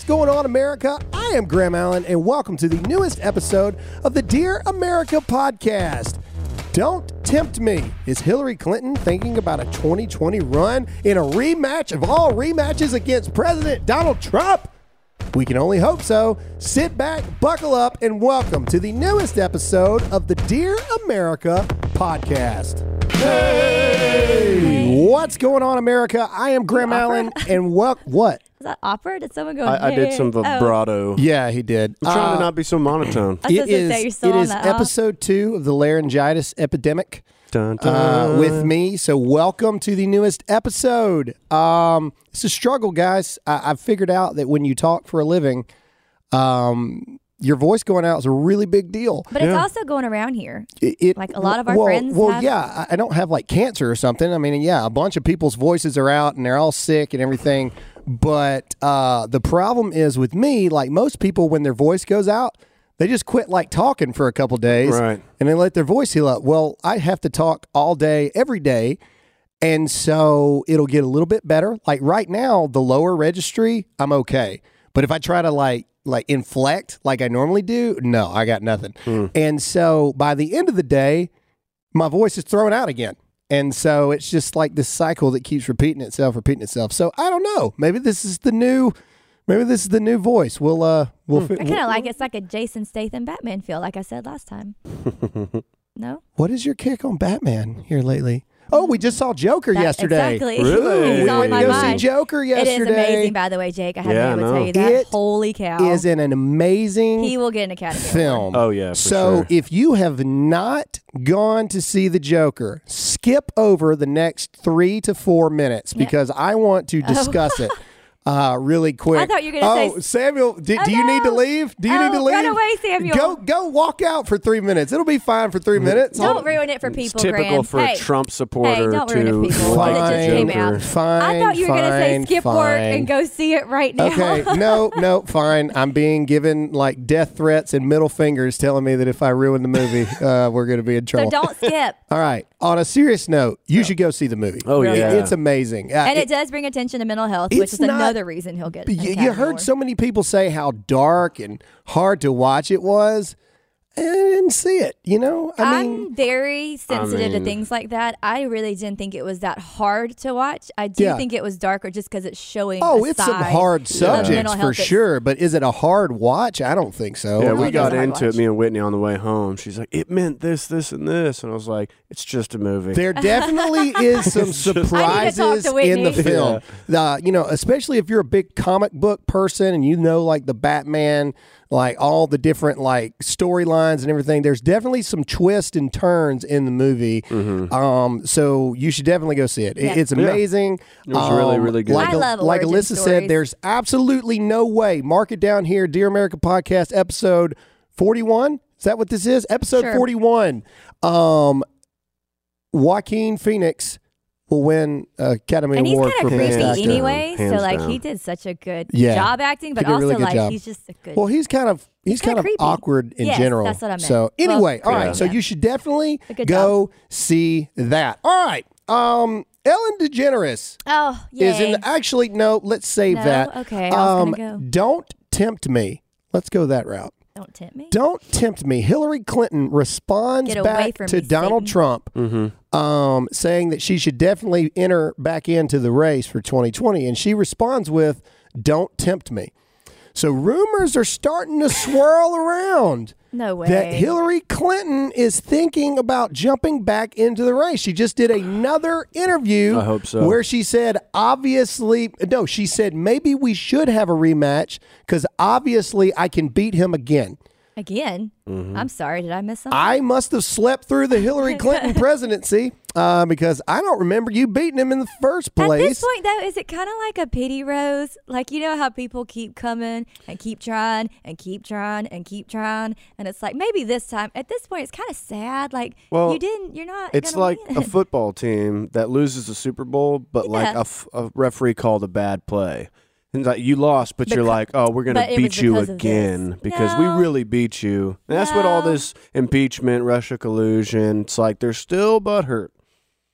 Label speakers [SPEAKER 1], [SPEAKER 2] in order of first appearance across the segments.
[SPEAKER 1] going on, America? I am Graham Allen, and welcome to the newest episode of the Dear America podcast. Don't tempt me. Is Hillary Clinton thinking about a 2020 run in a rematch of all rematches against President Donald Trump? We can only hope so. Sit back, buckle up, and welcome to the newest episode of the Dear America podcast. Hey! What's going on, America? I am Graham Allen, and what?
[SPEAKER 2] Is that opera? Did someone go?
[SPEAKER 3] I did some vibrato.
[SPEAKER 1] Yeah, he did.
[SPEAKER 3] I'm trying to not be so monotone.
[SPEAKER 1] It is episode 2 of the laryngitis epidemic.
[SPEAKER 3] Dun, dun.
[SPEAKER 1] With me. So welcome to the newest episode. It's a struggle, guys. I've figured out that when you talk for a living, your voice going out is a really big deal.
[SPEAKER 2] But it's also going around here. Like a lot of our friends have...
[SPEAKER 1] yeah, I don't have like cancer or something. I mean, yeah, a bunch of people's voices are out and they're all sick and everything. But the problem is with me, like most people, when their voice goes out, they just quit like talking for a couple days,
[SPEAKER 3] right,
[SPEAKER 1] and they let their voice heal up. Well, I have to talk all day, every day, and so it'll get a little bit better. Like right now, the lower registry, I'm okay. But if I try to like inflect like I normally do, no, I got nothing. And so by the end of the day, my voice is thrown out again. And so it's just like this cycle that keeps repeating itself. So I don't know. Maybe this is the new voice. We'll
[SPEAKER 2] I kind of like it's like a Jason Statham Batman feel, like I said last time. No?
[SPEAKER 1] What is your kick on Batman here lately? Oh, we just saw Joker yesterday.
[SPEAKER 2] Exactly.
[SPEAKER 3] Really?
[SPEAKER 1] We went to go see Joker yesterday.
[SPEAKER 2] It is amazing, by the way, Jake. I haven't been able to tell you that. Holy cow.
[SPEAKER 1] It is an amazing
[SPEAKER 2] He will get an Academy
[SPEAKER 1] film.
[SPEAKER 3] Oh, yeah,
[SPEAKER 1] So if you have not gone to see the Joker, skip over the next 3 to 4 minutes because I want to discuss it. Really quick.
[SPEAKER 2] I thought you were going to say...
[SPEAKER 1] Samuel, do you need to leave? Do you need to leave?
[SPEAKER 2] Run away, Samuel.
[SPEAKER 1] Go walk out for 3 minutes. It'll be fine for 3 minutes.
[SPEAKER 2] Don't ruin it for people,
[SPEAKER 3] it's typical
[SPEAKER 2] Graham.
[SPEAKER 3] for a Trump supporter
[SPEAKER 2] don't ruin it for people.
[SPEAKER 3] like
[SPEAKER 2] It just came
[SPEAKER 3] Joker.
[SPEAKER 2] out.
[SPEAKER 1] Fine,
[SPEAKER 2] I thought you were going to say skip work and go see it right now.
[SPEAKER 1] Okay, no, fine. I'm being given like death threats and middle fingers telling me that if I ruin the movie, we're going to be in trouble.
[SPEAKER 2] So don't skip.
[SPEAKER 1] All right. On a serious note, you should go see the movie.
[SPEAKER 3] Oh, yeah.
[SPEAKER 1] It's amazing.
[SPEAKER 2] And it does bring attention to mental health, which is another reason he'll get an Academy
[SPEAKER 1] You heard
[SPEAKER 2] Award.
[SPEAKER 1] so many people say how dark and hard to watch it was. I didn't see it,
[SPEAKER 2] I'm very sensitive to things like that. I really didn't think it was that hard to watch. I do think it was darker just because it's showing
[SPEAKER 1] it's some hard subjects for sure, but is it a hard watch? I don't think so.
[SPEAKER 3] Yeah, we got into it, me and Whitney, on the way home. She's like, it meant this, this, and this. And I was like, it's just a movie.
[SPEAKER 1] There definitely is some surprises in the film. Especially if you're a big comic book person and like the Batman, like all the different like storylines and everything. There's definitely some twists and turns in the movie. So you should definitely go see it. It's amazing.
[SPEAKER 3] It was really, really good.
[SPEAKER 2] I love
[SPEAKER 1] like
[SPEAKER 2] origin
[SPEAKER 1] Alyssa
[SPEAKER 2] stories.
[SPEAKER 1] said, there's absolutely no way. Mark it down here, Dear America Podcast, episode 41. Is that what this is? Episode 41. Joaquin Phoenix will win Academy Award for
[SPEAKER 2] And he's
[SPEAKER 1] Best
[SPEAKER 2] kind of
[SPEAKER 1] Actor.
[SPEAKER 2] creepy anyway, so
[SPEAKER 3] Hands
[SPEAKER 2] like
[SPEAKER 3] down.
[SPEAKER 2] he did such a good
[SPEAKER 1] Yeah.
[SPEAKER 2] job acting, but
[SPEAKER 1] He did a
[SPEAKER 2] also
[SPEAKER 1] really good
[SPEAKER 2] like
[SPEAKER 1] job.
[SPEAKER 2] he's just a good...
[SPEAKER 1] Well, he's kind of
[SPEAKER 2] creepy.
[SPEAKER 1] awkward in general.
[SPEAKER 2] That's what I meant.
[SPEAKER 1] So anyway, all right.
[SPEAKER 2] yeah.
[SPEAKER 1] So you should definitely
[SPEAKER 2] Good
[SPEAKER 1] go see that. All right. Ellen DeGeneres
[SPEAKER 2] Oh,
[SPEAKER 1] is
[SPEAKER 2] yay.
[SPEAKER 1] in. Actually, no. Let's save
[SPEAKER 2] No?
[SPEAKER 1] that.
[SPEAKER 2] Okay, I was gonna go.
[SPEAKER 1] Don't tempt me. Let's go that route.
[SPEAKER 2] Don't tempt me.
[SPEAKER 1] Don't tempt me. Hillary Clinton responds
[SPEAKER 2] Get away
[SPEAKER 1] back
[SPEAKER 2] from
[SPEAKER 1] to
[SPEAKER 2] me,
[SPEAKER 1] Donald
[SPEAKER 2] Satan.
[SPEAKER 1] Trump, saying that she should definitely enter back into the race for 2020. And she responds with, "Don't tempt me." So rumors are starting to swirl around
[SPEAKER 2] No way.
[SPEAKER 1] that Hillary Clinton is thinking about jumping back into the race. She just did another interview
[SPEAKER 3] I hope so.
[SPEAKER 1] where she said, she said, maybe we should have a rematch because obviously I can beat him again.
[SPEAKER 2] Again? I'm sorry. Did I miss something?
[SPEAKER 1] I must have slept through the Hillary Clinton presidency because I don't remember you beating him in the first place.
[SPEAKER 2] At this point, though, is it kind of like a pity rose? Like, you know how people keep coming and keep trying and keep trying and keep trying, and it's like maybe this time. At this point, it's kind of sad. Like,
[SPEAKER 3] Well,
[SPEAKER 2] you're not.
[SPEAKER 3] It's
[SPEAKER 2] gonna
[SPEAKER 3] like
[SPEAKER 2] win.
[SPEAKER 3] a football team that loses the Super Bowl, but like
[SPEAKER 2] Yeah.
[SPEAKER 3] a referee called a bad play. And like you lost, but you're like, oh, we're going to
[SPEAKER 2] but it was
[SPEAKER 3] beat you
[SPEAKER 2] because of
[SPEAKER 3] again
[SPEAKER 2] this.
[SPEAKER 3] because we
[SPEAKER 2] No.
[SPEAKER 3] really beat you. And that's what all
[SPEAKER 2] No.
[SPEAKER 3] this impeachment, Russia collusion. It's like they're still butthurt.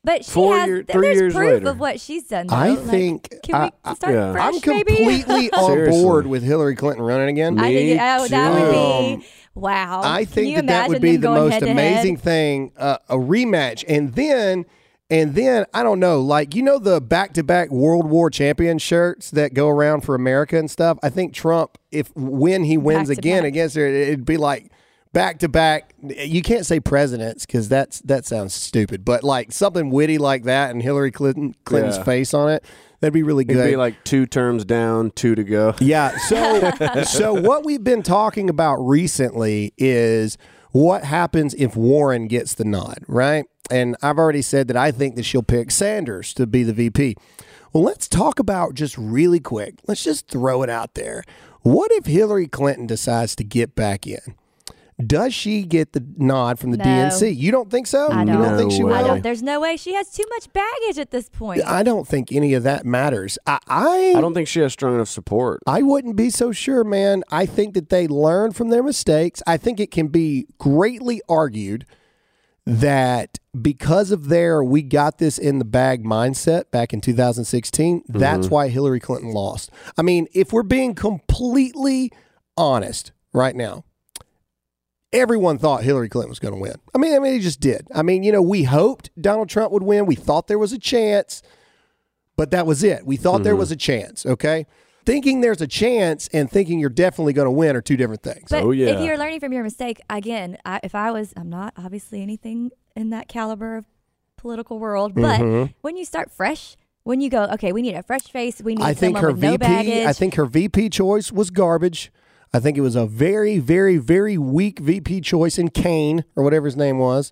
[SPEAKER 2] But she
[SPEAKER 3] 4
[SPEAKER 2] has.
[SPEAKER 3] year- 3
[SPEAKER 2] there's
[SPEAKER 3] years
[SPEAKER 2] proof
[SPEAKER 3] later.
[SPEAKER 2] of what she's done. Though.
[SPEAKER 1] I
[SPEAKER 2] Like,
[SPEAKER 1] think
[SPEAKER 2] Can we start
[SPEAKER 3] yeah.
[SPEAKER 2] fresh?
[SPEAKER 1] I'm completely on
[SPEAKER 3] Seriously.
[SPEAKER 1] board with Hillary Clinton running again.
[SPEAKER 2] I think
[SPEAKER 3] Me
[SPEAKER 2] that would
[SPEAKER 3] too.
[SPEAKER 2] be wow.
[SPEAKER 1] I
[SPEAKER 2] Can
[SPEAKER 1] think
[SPEAKER 2] you
[SPEAKER 1] that would
[SPEAKER 2] imagine
[SPEAKER 1] be
[SPEAKER 2] them
[SPEAKER 1] the
[SPEAKER 2] going
[SPEAKER 1] most
[SPEAKER 2] head to
[SPEAKER 1] amazing
[SPEAKER 2] head?
[SPEAKER 1] thing, a rematch. And then I don't know, like, you know, the back-to-back World War champion shirts that go around for America and stuff. I think Trump, when he wins again
[SPEAKER 2] Back-to-back.
[SPEAKER 1] against her, it'd be like back-to-back. You can't say presidents because that sounds stupid, but like something witty like that and Hillary Clinton's
[SPEAKER 3] Yeah.
[SPEAKER 1] face on it, that'd be really good.
[SPEAKER 3] It'd be like 2 terms down, 2 to go.
[SPEAKER 1] Yeah. So what we've been talking about recently is what happens if Warren gets the nod, right? And I've already said that I think that she'll pick Sanders to be the VP. Well, let's talk about just really quick. Let's just throw it out there. What if Hillary Clinton decides to get back in? Does she get the nod from the
[SPEAKER 2] No.
[SPEAKER 1] DNC? You don't think so?
[SPEAKER 2] I
[SPEAKER 1] You
[SPEAKER 2] don't.
[SPEAKER 1] don't think she
[SPEAKER 3] No
[SPEAKER 1] will?
[SPEAKER 3] way.
[SPEAKER 2] I don't. There's no way. She has too much baggage at this point.
[SPEAKER 1] I don't think any of that matters.
[SPEAKER 3] I don't think she has strong enough support.
[SPEAKER 1] I wouldn't be so sure, man. I think that they learn from their mistakes. I think it can be greatly argued that because of their "we got this in the bag" mindset back in 2016, that's why Hillary Clinton lost. I mean, if we're being completely honest right now, everyone thought Hillary Clinton was going to win. I mean, he just did. I mean, you know, we hoped Donald Trump would win. We thought there was a chance, but that was it. We thought there was a chance, okay? Thinking there's a chance and thinking you're definitely going to win are two different things.
[SPEAKER 2] But
[SPEAKER 3] Oh, yeah.
[SPEAKER 2] if you're learning from your mistake, again, I'm not obviously anything in that caliber of political world, but
[SPEAKER 1] Mm-hmm.
[SPEAKER 2] when you start fresh, when you go, okay, we need a fresh face, we need
[SPEAKER 1] I think
[SPEAKER 2] someone
[SPEAKER 1] her
[SPEAKER 2] with no baggage.
[SPEAKER 1] I think her VP choice was garbage. I think it was a very, very, very weak VP choice in Kane or whatever his name was.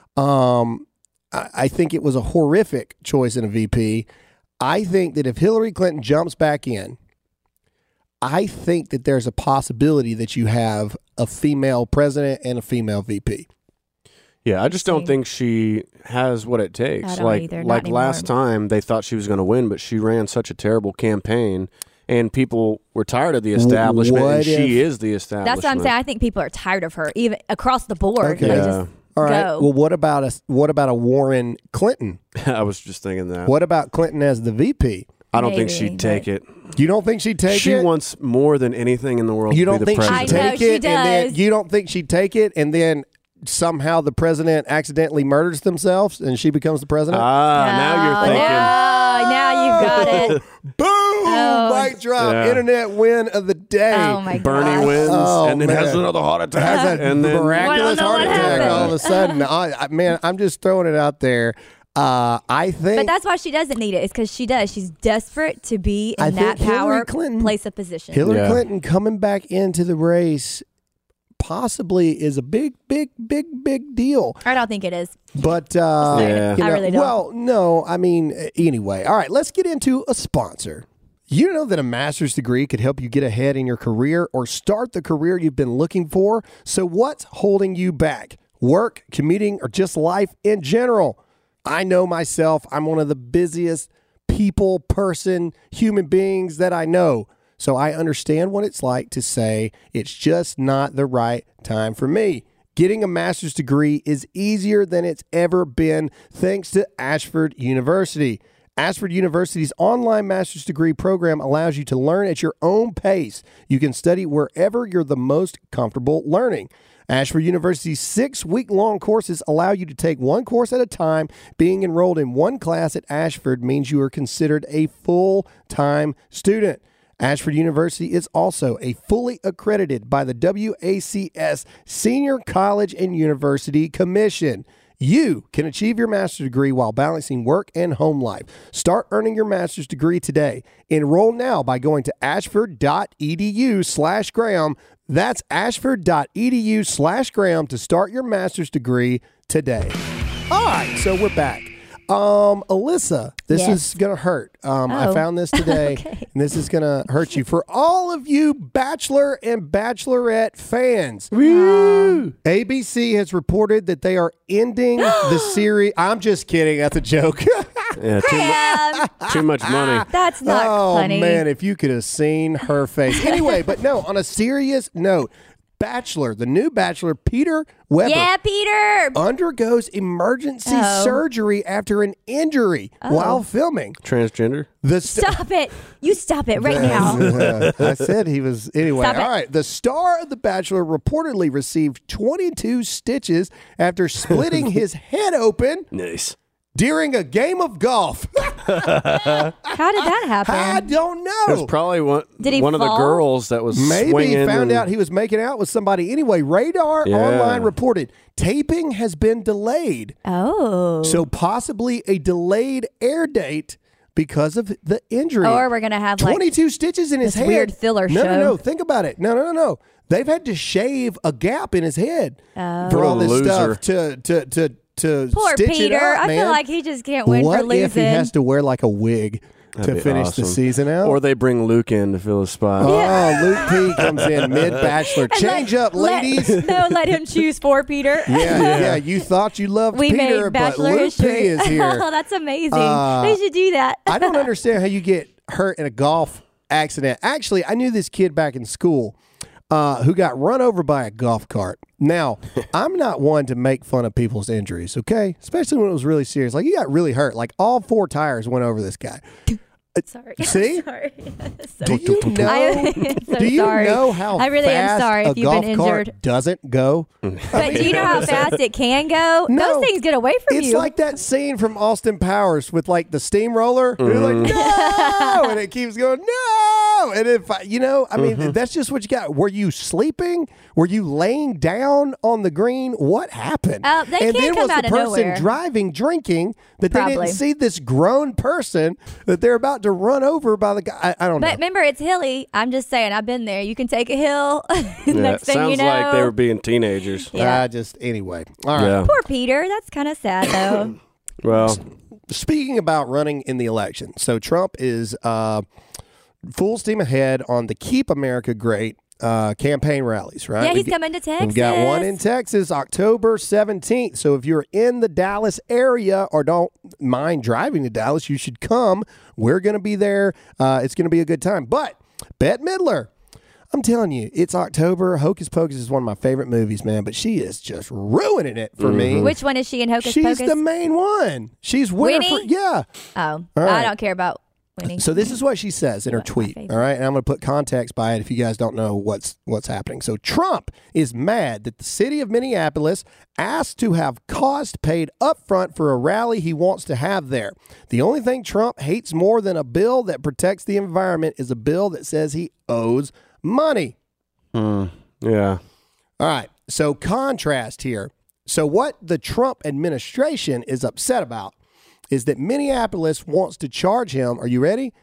[SPEAKER 1] I think it was a horrific choice in a VP. I think that if Hillary Clinton jumps back in, I think that there's a possibility that you have a female president and a female VP.
[SPEAKER 3] Yeah, I just don't
[SPEAKER 2] Same.
[SPEAKER 3] think she has what it takes.
[SPEAKER 2] I don't
[SPEAKER 3] like
[SPEAKER 2] either, not
[SPEAKER 3] like
[SPEAKER 2] anymore.
[SPEAKER 3] last time they thought she was going to win, but she ran such a terrible campaign and people were tired of the establishment
[SPEAKER 1] What
[SPEAKER 3] and she
[SPEAKER 1] if-
[SPEAKER 3] is the establishment.
[SPEAKER 2] That's what I'm saying. I think people are tired of her, even across the board.
[SPEAKER 1] Okay.
[SPEAKER 2] They
[SPEAKER 3] Yeah.
[SPEAKER 2] just
[SPEAKER 1] All right.
[SPEAKER 2] go.
[SPEAKER 1] Well, what about a Warren Clinton?
[SPEAKER 3] I was just thinking that.
[SPEAKER 1] What about Clinton as the VP?
[SPEAKER 3] I don't think
[SPEAKER 2] Maybe,
[SPEAKER 3] she'd take it.
[SPEAKER 1] You don't think she'd take
[SPEAKER 3] She
[SPEAKER 1] it?
[SPEAKER 3] wants more than anything in the world
[SPEAKER 1] You
[SPEAKER 3] to
[SPEAKER 1] don't
[SPEAKER 3] be the
[SPEAKER 1] think she'd
[SPEAKER 3] president.
[SPEAKER 2] I know
[SPEAKER 1] take
[SPEAKER 2] she
[SPEAKER 1] it, and then
[SPEAKER 2] does.
[SPEAKER 1] you don't think she'd take it, and then somehow the president accidentally murders themselves, and she becomes the president?
[SPEAKER 3] Now you're thinking.
[SPEAKER 2] No, now you've got it.
[SPEAKER 1] Boom!
[SPEAKER 2] Oh.
[SPEAKER 1] Mic drop.
[SPEAKER 3] Yeah.
[SPEAKER 1] Internet win of the day.
[SPEAKER 2] Oh my
[SPEAKER 3] Bernie
[SPEAKER 2] gosh.
[SPEAKER 3] wins
[SPEAKER 1] Oh,
[SPEAKER 3] and then
[SPEAKER 1] man.
[SPEAKER 3] has another heart attack.
[SPEAKER 1] Has a
[SPEAKER 3] and then
[SPEAKER 1] miraculous
[SPEAKER 2] know
[SPEAKER 1] heart
[SPEAKER 2] what
[SPEAKER 1] attack
[SPEAKER 2] happened.
[SPEAKER 1] all of a sudden. Man, I'm just throwing it out there. I think.
[SPEAKER 2] But that's why she doesn't need it. It's because she does. She's desperate to be
[SPEAKER 1] I
[SPEAKER 2] in that
[SPEAKER 1] think Hillary
[SPEAKER 2] power
[SPEAKER 1] Clinton-
[SPEAKER 2] place of position.
[SPEAKER 1] Hillary
[SPEAKER 3] Yeah.
[SPEAKER 1] Clinton coming back into the race possibly is a big deal.
[SPEAKER 2] I don't think it is.
[SPEAKER 1] But
[SPEAKER 3] Yeah.
[SPEAKER 1] you
[SPEAKER 2] I
[SPEAKER 1] know,
[SPEAKER 2] really don't.
[SPEAKER 1] well, no, I mean, anyway. All right, let's get into a sponsor. You know that a master's degree could help you get ahead in your career or start the career you've been looking for. So what's holding you back? Work, commuting, or just life in general? I know myself, I'm one of the busiest human beings that I know. So I understand what it's like to say it's just not the right time for me. Getting a master's degree is easier than it's ever been thanks to Ashford University. Ashford University's online master's degree program allows you to learn at your own pace. You can study wherever you're the most comfortable learning. Ashford University's 6-week-long courses allow you to take one course at a time. Being enrolled in one class at Ashford means you are considered a full-time student. Ashford University is also a fully accredited by the WACS Senior College and University Commission. You can achieve your master's degree while balancing work and home life. Start earning your master's degree today. Enroll now by going to ashford.edu/Graham. That's ashford.edu/Graham to start your master's degree today. All right, so we're back. Alyssa, this
[SPEAKER 2] Yes.
[SPEAKER 1] is going to hurt. I
[SPEAKER 2] Oh.
[SPEAKER 1] found this today,
[SPEAKER 2] Okay.
[SPEAKER 1] and this is going to hurt you. For all of you Bachelor and Bachelorette fans, ABC has reported that they are ending the series. I'm just kidding. That's a joke.
[SPEAKER 3] Yeah, too much money.
[SPEAKER 2] That's not
[SPEAKER 1] oh,
[SPEAKER 2] funny.
[SPEAKER 1] man, if you could have seen her face. Anyway, but no, on a serious note, Bachelor, the new Bachelor, Peter Weber,
[SPEAKER 2] Yeah, Peter.
[SPEAKER 1] undergoes emergency surgery after an injury while filming.
[SPEAKER 3] Transgender?
[SPEAKER 2] Stop it. You stop it right now.
[SPEAKER 1] I said he was. Anyway,
[SPEAKER 2] Stop it.
[SPEAKER 1] all right. The star of The Bachelor reportedly received 22 stitches after splitting his head open
[SPEAKER 3] Nice.
[SPEAKER 1] during a game of golf.
[SPEAKER 2] How did that happen?
[SPEAKER 1] I don't
[SPEAKER 3] It was
[SPEAKER 1] know.
[SPEAKER 3] probably
[SPEAKER 2] Did he
[SPEAKER 3] one of the
[SPEAKER 2] fall?
[SPEAKER 3] girls that was
[SPEAKER 1] Maybe
[SPEAKER 3] swinging.
[SPEAKER 1] he found
[SPEAKER 3] and-
[SPEAKER 1] out he was making out with somebody. Anyway, Radar
[SPEAKER 3] Yeah.
[SPEAKER 1] Online reported taping has been delayed.
[SPEAKER 2] Oh.
[SPEAKER 1] So possibly a delayed air date because of the injury.
[SPEAKER 2] Or we're going to have like
[SPEAKER 1] 22 stitches in his
[SPEAKER 2] this
[SPEAKER 1] head.
[SPEAKER 2] weird filler
[SPEAKER 1] no,
[SPEAKER 2] show.
[SPEAKER 1] No. Think about it. No. They've had to shave a gap in his head for
[SPEAKER 3] What a
[SPEAKER 1] all this
[SPEAKER 3] loser.
[SPEAKER 1] stuff to
[SPEAKER 2] poor
[SPEAKER 1] stitch
[SPEAKER 2] Peter.
[SPEAKER 1] it up,
[SPEAKER 2] I
[SPEAKER 1] man.
[SPEAKER 2] feel like he just can't win for
[SPEAKER 1] What
[SPEAKER 2] losing.
[SPEAKER 1] if he has to wear like a wig
[SPEAKER 3] That'd
[SPEAKER 1] to
[SPEAKER 3] be
[SPEAKER 1] finish the
[SPEAKER 3] awesome.
[SPEAKER 1] season out?
[SPEAKER 3] Or they bring Luke in to fill his spot.
[SPEAKER 1] Oh, Luke P comes in mid-Bachelor.
[SPEAKER 2] And
[SPEAKER 1] Change up, ladies.
[SPEAKER 2] Let him choose for Peter.
[SPEAKER 1] Yeah. You thought you loved
[SPEAKER 2] We
[SPEAKER 1] Peter,
[SPEAKER 2] made
[SPEAKER 1] but
[SPEAKER 2] Bachelor
[SPEAKER 1] Luke
[SPEAKER 2] history.
[SPEAKER 1] P is here.
[SPEAKER 2] Oh, that's amazing. They should do that.
[SPEAKER 1] I don't understand how you get hurt in a golf accident. Actually, I knew this kid back in school who got run over by a golf cart. Now, I'm not one to make fun of people's injuries, okay? Especially when it was really serious. Like, he got really hurt. Like, all 4 tires went over this guy.
[SPEAKER 2] Sorry.
[SPEAKER 1] See?
[SPEAKER 2] Sorry.
[SPEAKER 1] Do you know?
[SPEAKER 2] I'm so
[SPEAKER 1] Do you
[SPEAKER 2] sorry.
[SPEAKER 1] know how
[SPEAKER 2] I really am
[SPEAKER 1] fast
[SPEAKER 2] sorry
[SPEAKER 1] a
[SPEAKER 2] if you've
[SPEAKER 1] golf
[SPEAKER 2] been
[SPEAKER 1] cart
[SPEAKER 2] injured.
[SPEAKER 1] doesn't go?
[SPEAKER 2] But do you know how fast it can go?
[SPEAKER 1] No.
[SPEAKER 2] Those things get away from
[SPEAKER 1] It's
[SPEAKER 2] you.
[SPEAKER 1] like that scene from Austin Powers with like the steamroller. You're like,
[SPEAKER 3] Mm-hmm.
[SPEAKER 1] no, and it keeps going, no. And if I mean,
[SPEAKER 3] Mm-hmm.
[SPEAKER 1] that's just what you got. Were you sleeping? Were you laying down on the green? What happened?
[SPEAKER 2] They
[SPEAKER 1] and
[SPEAKER 2] can't
[SPEAKER 1] then
[SPEAKER 2] come
[SPEAKER 1] was
[SPEAKER 2] out
[SPEAKER 1] the
[SPEAKER 2] of
[SPEAKER 1] person
[SPEAKER 2] nowhere.
[SPEAKER 1] driving, drinking, that they
[SPEAKER 2] Probably.
[SPEAKER 1] didn't see this grown person that they're about to run over by the guy. I don't know.
[SPEAKER 2] But remember, it's hilly. I'm just saying, I've been there. You can take a hill.
[SPEAKER 3] Yeah,
[SPEAKER 2] Next thing
[SPEAKER 3] sounds
[SPEAKER 2] you know.
[SPEAKER 3] like they were being teenagers.
[SPEAKER 2] Yeah.
[SPEAKER 1] Anyway. All right.
[SPEAKER 3] Yeah.
[SPEAKER 2] Poor Peter. That's kind of sad, though.
[SPEAKER 3] Well,
[SPEAKER 1] Speaking about running in the election, so Trump is full steam ahead on the Keep America Great campaign rallies, right?
[SPEAKER 2] Yeah, he's coming to Texas.
[SPEAKER 1] We've got one in Texas, October 17th. So if you're in the Dallas area or don't mind driving to Dallas, you should come. We're going to be there. It's going to be a good time. But Bette Midler, I'm telling you, it's October. Hocus Pocus is one of my favorite movies, man. But she is just ruining it for me.
[SPEAKER 2] Which one is she in Hocus
[SPEAKER 1] She's
[SPEAKER 2] Pocus?
[SPEAKER 1] the main one. She's winner for,
[SPEAKER 2] Winnie?
[SPEAKER 1] yeah.
[SPEAKER 2] Oh,
[SPEAKER 1] right.
[SPEAKER 2] I don't care about Winnie.
[SPEAKER 1] So this is what she says in her
[SPEAKER 2] One of my
[SPEAKER 1] tweet.
[SPEAKER 2] favorites.
[SPEAKER 1] All right, and I'm going to put context by it if you guys don't know what's happening. So Trump is mad that the city of Minneapolis asked to have cost paid upfront for a rally he wants to have there. The only thing Trump hates more than a bill that protects the environment is a bill that says he owes money.
[SPEAKER 3] yeah.
[SPEAKER 1] All right. So contrast here. So what the Trump administration is upset about is that Minneapolis wants to charge him, are you ready?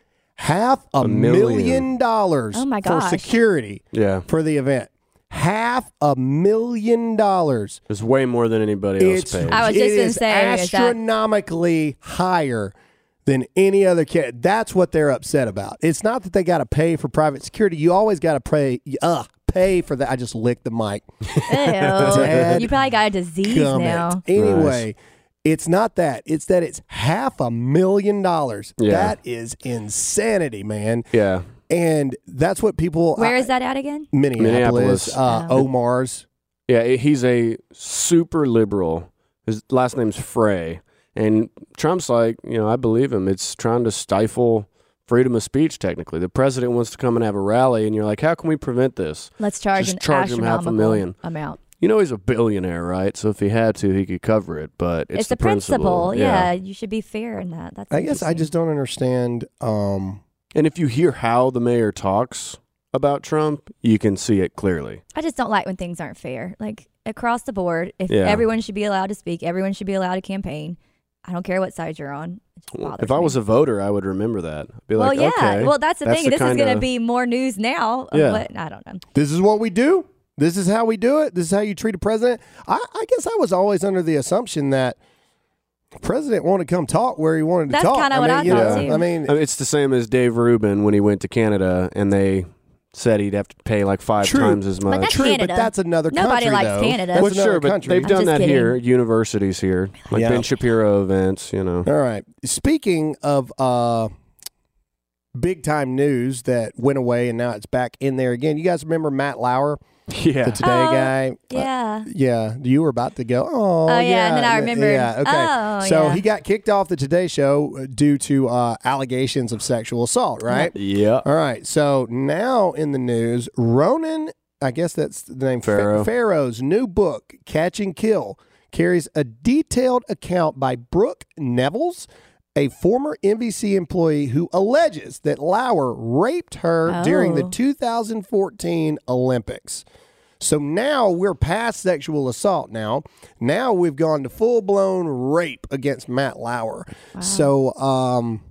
[SPEAKER 1] $500,000
[SPEAKER 2] Oh my
[SPEAKER 1] for
[SPEAKER 2] gosh.
[SPEAKER 1] security
[SPEAKER 3] Yeah.
[SPEAKER 1] for the event. $500,000.
[SPEAKER 3] It's way more than anybody else
[SPEAKER 1] It's
[SPEAKER 3] paid.
[SPEAKER 2] I was just
[SPEAKER 1] it
[SPEAKER 2] gonna
[SPEAKER 1] is
[SPEAKER 2] say, is that-
[SPEAKER 1] astronomically higher than any other kid. That's what they're upset about. It's not that they got to pay for private security. You always got to pay for that. I just licked the mic.
[SPEAKER 2] You probably got a disease
[SPEAKER 1] Comment.
[SPEAKER 2] now.
[SPEAKER 1] Anyway, it's not that. It's that it's $500,000.
[SPEAKER 3] Yeah.
[SPEAKER 1] That is insanity, man.
[SPEAKER 3] Yeah.
[SPEAKER 1] And that's what people.
[SPEAKER 2] Where is that at again?
[SPEAKER 1] Minneapolis.
[SPEAKER 3] Minneapolis.
[SPEAKER 1] Omar's.
[SPEAKER 3] Yeah, he's a super liberal. His last name's Frey. And Trump's like, I believe him. It's trying to stifle freedom of speech, technically. The president wants to come and have a rally, and you're like, how can we prevent this?
[SPEAKER 2] Let's charge
[SPEAKER 3] Just
[SPEAKER 2] an
[SPEAKER 3] charge him
[SPEAKER 2] astronomical
[SPEAKER 3] $500,000.
[SPEAKER 2] amount.
[SPEAKER 3] He's a billionaire, right? So if he had to, he could cover it. But it's
[SPEAKER 2] the
[SPEAKER 3] principle.
[SPEAKER 2] principle. Yeah, you should be fair in that. That's
[SPEAKER 1] I guess I
[SPEAKER 2] interesting.
[SPEAKER 1] just don't understand.
[SPEAKER 3] And if you hear how the mayor talks about Trump, you can see it clearly.
[SPEAKER 2] I just don't like when things aren't fair. Like across the board, if
[SPEAKER 3] Yeah.
[SPEAKER 2] everyone should be allowed to speak, everyone should be allowed to campaign. I don't care what side you're on. It just bothers
[SPEAKER 3] If I
[SPEAKER 2] me.
[SPEAKER 3] was a voter, I would remember that. I'd be
[SPEAKER 2] well,
[SPEAKER 3] like,
[SPEAKER 2] yeah.
[SPEAKER 3] okay.
[SPEAKER 2] Well, that's the thing.
[SPEAKER 3] the
[SPEAKER 2] This is going to
[SPEAKER 3] kinda-
[SPEAKER 2] be more news now. Of
[SPEAKER 3] Yeah.
[SPEAKER 2] what, I don't know.
[SPEAKER 1] This is what we do. This is how we do it. This is how you treat a president. I guess I was always under the assumption that the president wanted to come talk where he wanted to
[SPEAKER 2] That's
[SPEAKER 1] talk.
[SPEAKER 2] kinda what I
[SPEAKER 1] you
[SPEAKER 2] thought,
[SPEAKER 1] know,
[SPEAKER 2] too.
[SPEAKER 1] I mean,
[SPEAKER 3] It's the same as Dave Rubin when he went to Canada and they said he'd have to pay like 5
[SPEAKER 1] True.
[SPEAKER 3] times as much.
[SPEAKER 2] But that's
[SPEAKER 1] true,
[SPEAKER 2] Canada.
[SPEAKER 1] but that's another
[SPEAKER 2] Nobody
[SPEAKER 1] country,
[SPEAKER 2] likes
[SPEAKER 1] though.
[SPEAKER 2] Canada.
[SPEAKER 1] That's
[SPEAKER 3] Well,
[SPEAKER 1] another
[SPEAKER 3] sure, but
[SPEAKER 1] country.
[SPEAKER 3] they've
[SPEAKER 2] I'm
[SPEAKER 3] done
[SPEAKER 2] just
[SPEAKER 3] that
[SPEAKER 2] kidding.
[SPEAKER 3] here, universities here, like
[SPEAKER 1] Yeah.
[SPEAKER 3] Ben Shapiro events,
[SPEAKER 1] All right. Speaking of big time news that went away and now it's back in there again. You guys remember Matt Lauer?
[SPEAKER 3] Yeah.
[SPEAKER 1] the Today guy.
[SPEAKER 2] Yeah.
[SPEAKER 1] Yeah, you were about to go. Oh,
[SPEAKER 2] yeah, and then I remembered.
[SPEAKER 1] Yeah, okay.
[SPEAKER 2] Oh,
[SPEAKER 1] so
[SPEAKER 2] yeah.
[SPEAKER 1] he got kicked off the Today Show due to allegations of sexual assault, right?
[SPEAKER 3] Yeah.
[SPEAKER 1] All right. So now in the news, Ronan, I guess that's the name,
[SPEAKER 3] Farrow.
[SPEAKER 1] Farrow's new book, Catch and Kill, carries a detailed account by Brooke Nevels, a former NBC employee who alleges that Lauer raped her during the 2014 Olympics. So now we're past sexual assault now. Now we've gone to full-blown rape against Matt Lauer.
[SPEAKER 2] Wow.
[SPEAKER 1] So,